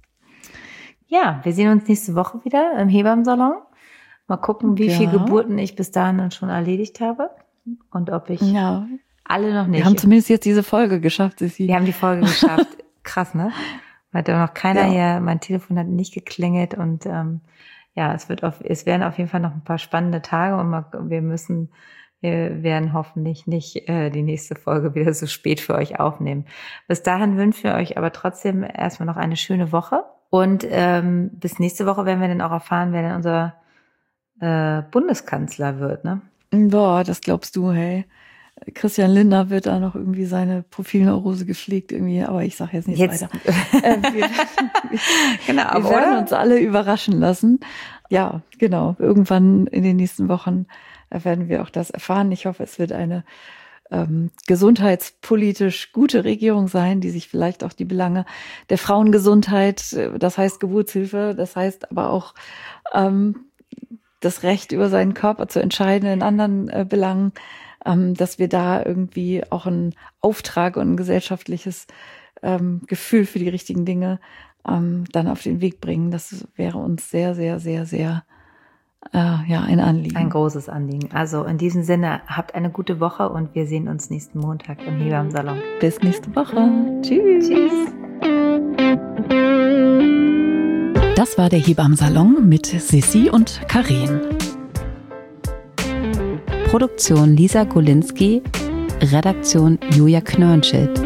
Ja, wir sehen uns nächste Woche wieder im Hebammensalon. Mal gucken, wie ja. viele Geburten ich bis dahin dann schon erledigt habe und ob ich ja. alle noch nicht. Wir haben zumindest jetzt diese Folge geschafft, Sissi. Wir haben die Folge geschafft. Krass, ne? Weil da noch keiner ja. hier, mein Telefon hat nicht geklingelt und ähm, ja, es wird auf, es werden auf jeden Fall noch ein paar spannende Tage und mal, wir müssen Wir werden hoffentlich nicht äh, die nächste Folge wieder so spät für euch aufnehmen. Bis dahin wünschen wir euch aber trotzdem erstmal noch eine schöne Woche. Und ähm, bis nächste Woche werden wir dann auch erfahren, wer denn unser äh, Bundeskanzler wird, ne? Boah, das glaubst du, hey. Christian Lindner wird da noch irgendwie seine Profilneurose gepflegt irgendwie, aber ich sage jetzt nichts Jetzt. weiter. äh, wir wir, genau, wir aber werden oder? uns alle überraschen lassen. Ja, genau. Irgendwann in den nächsten Wochen werden wir auch das erfahren. Ich hoffe, es wird eine ähm, gesundheitspolitisch gute Regierung sein, die sich vielleicht auch die Belange der Frauengesundheit, das heißt Geburtshilfe, das heißt aber auch ähm, das Recht über seinen Körper zu entscheiden in anderen äh, Belangen, ähm, dass wir da irgendwie auch einen Auftrag und ein gesellschaftliches ähm, Gefühl für die richtigen Dinge ähm, dann auf den Weg bringen. Das wäre uns sehr, sehr, sehr, sehr äh, ja ein Anliegen. Ein großes Anliegen. Also in diesem Sinne, habt eine gute Woche und wir sehen uns nächsten Montag im Hebammensalon. Bis nächste Woche. Tschüss. Tschüss. Das war der Hebammensalon mit Sissi und Karin. Produktion Lisa Golinski, Redaktion Julia Knörnschild.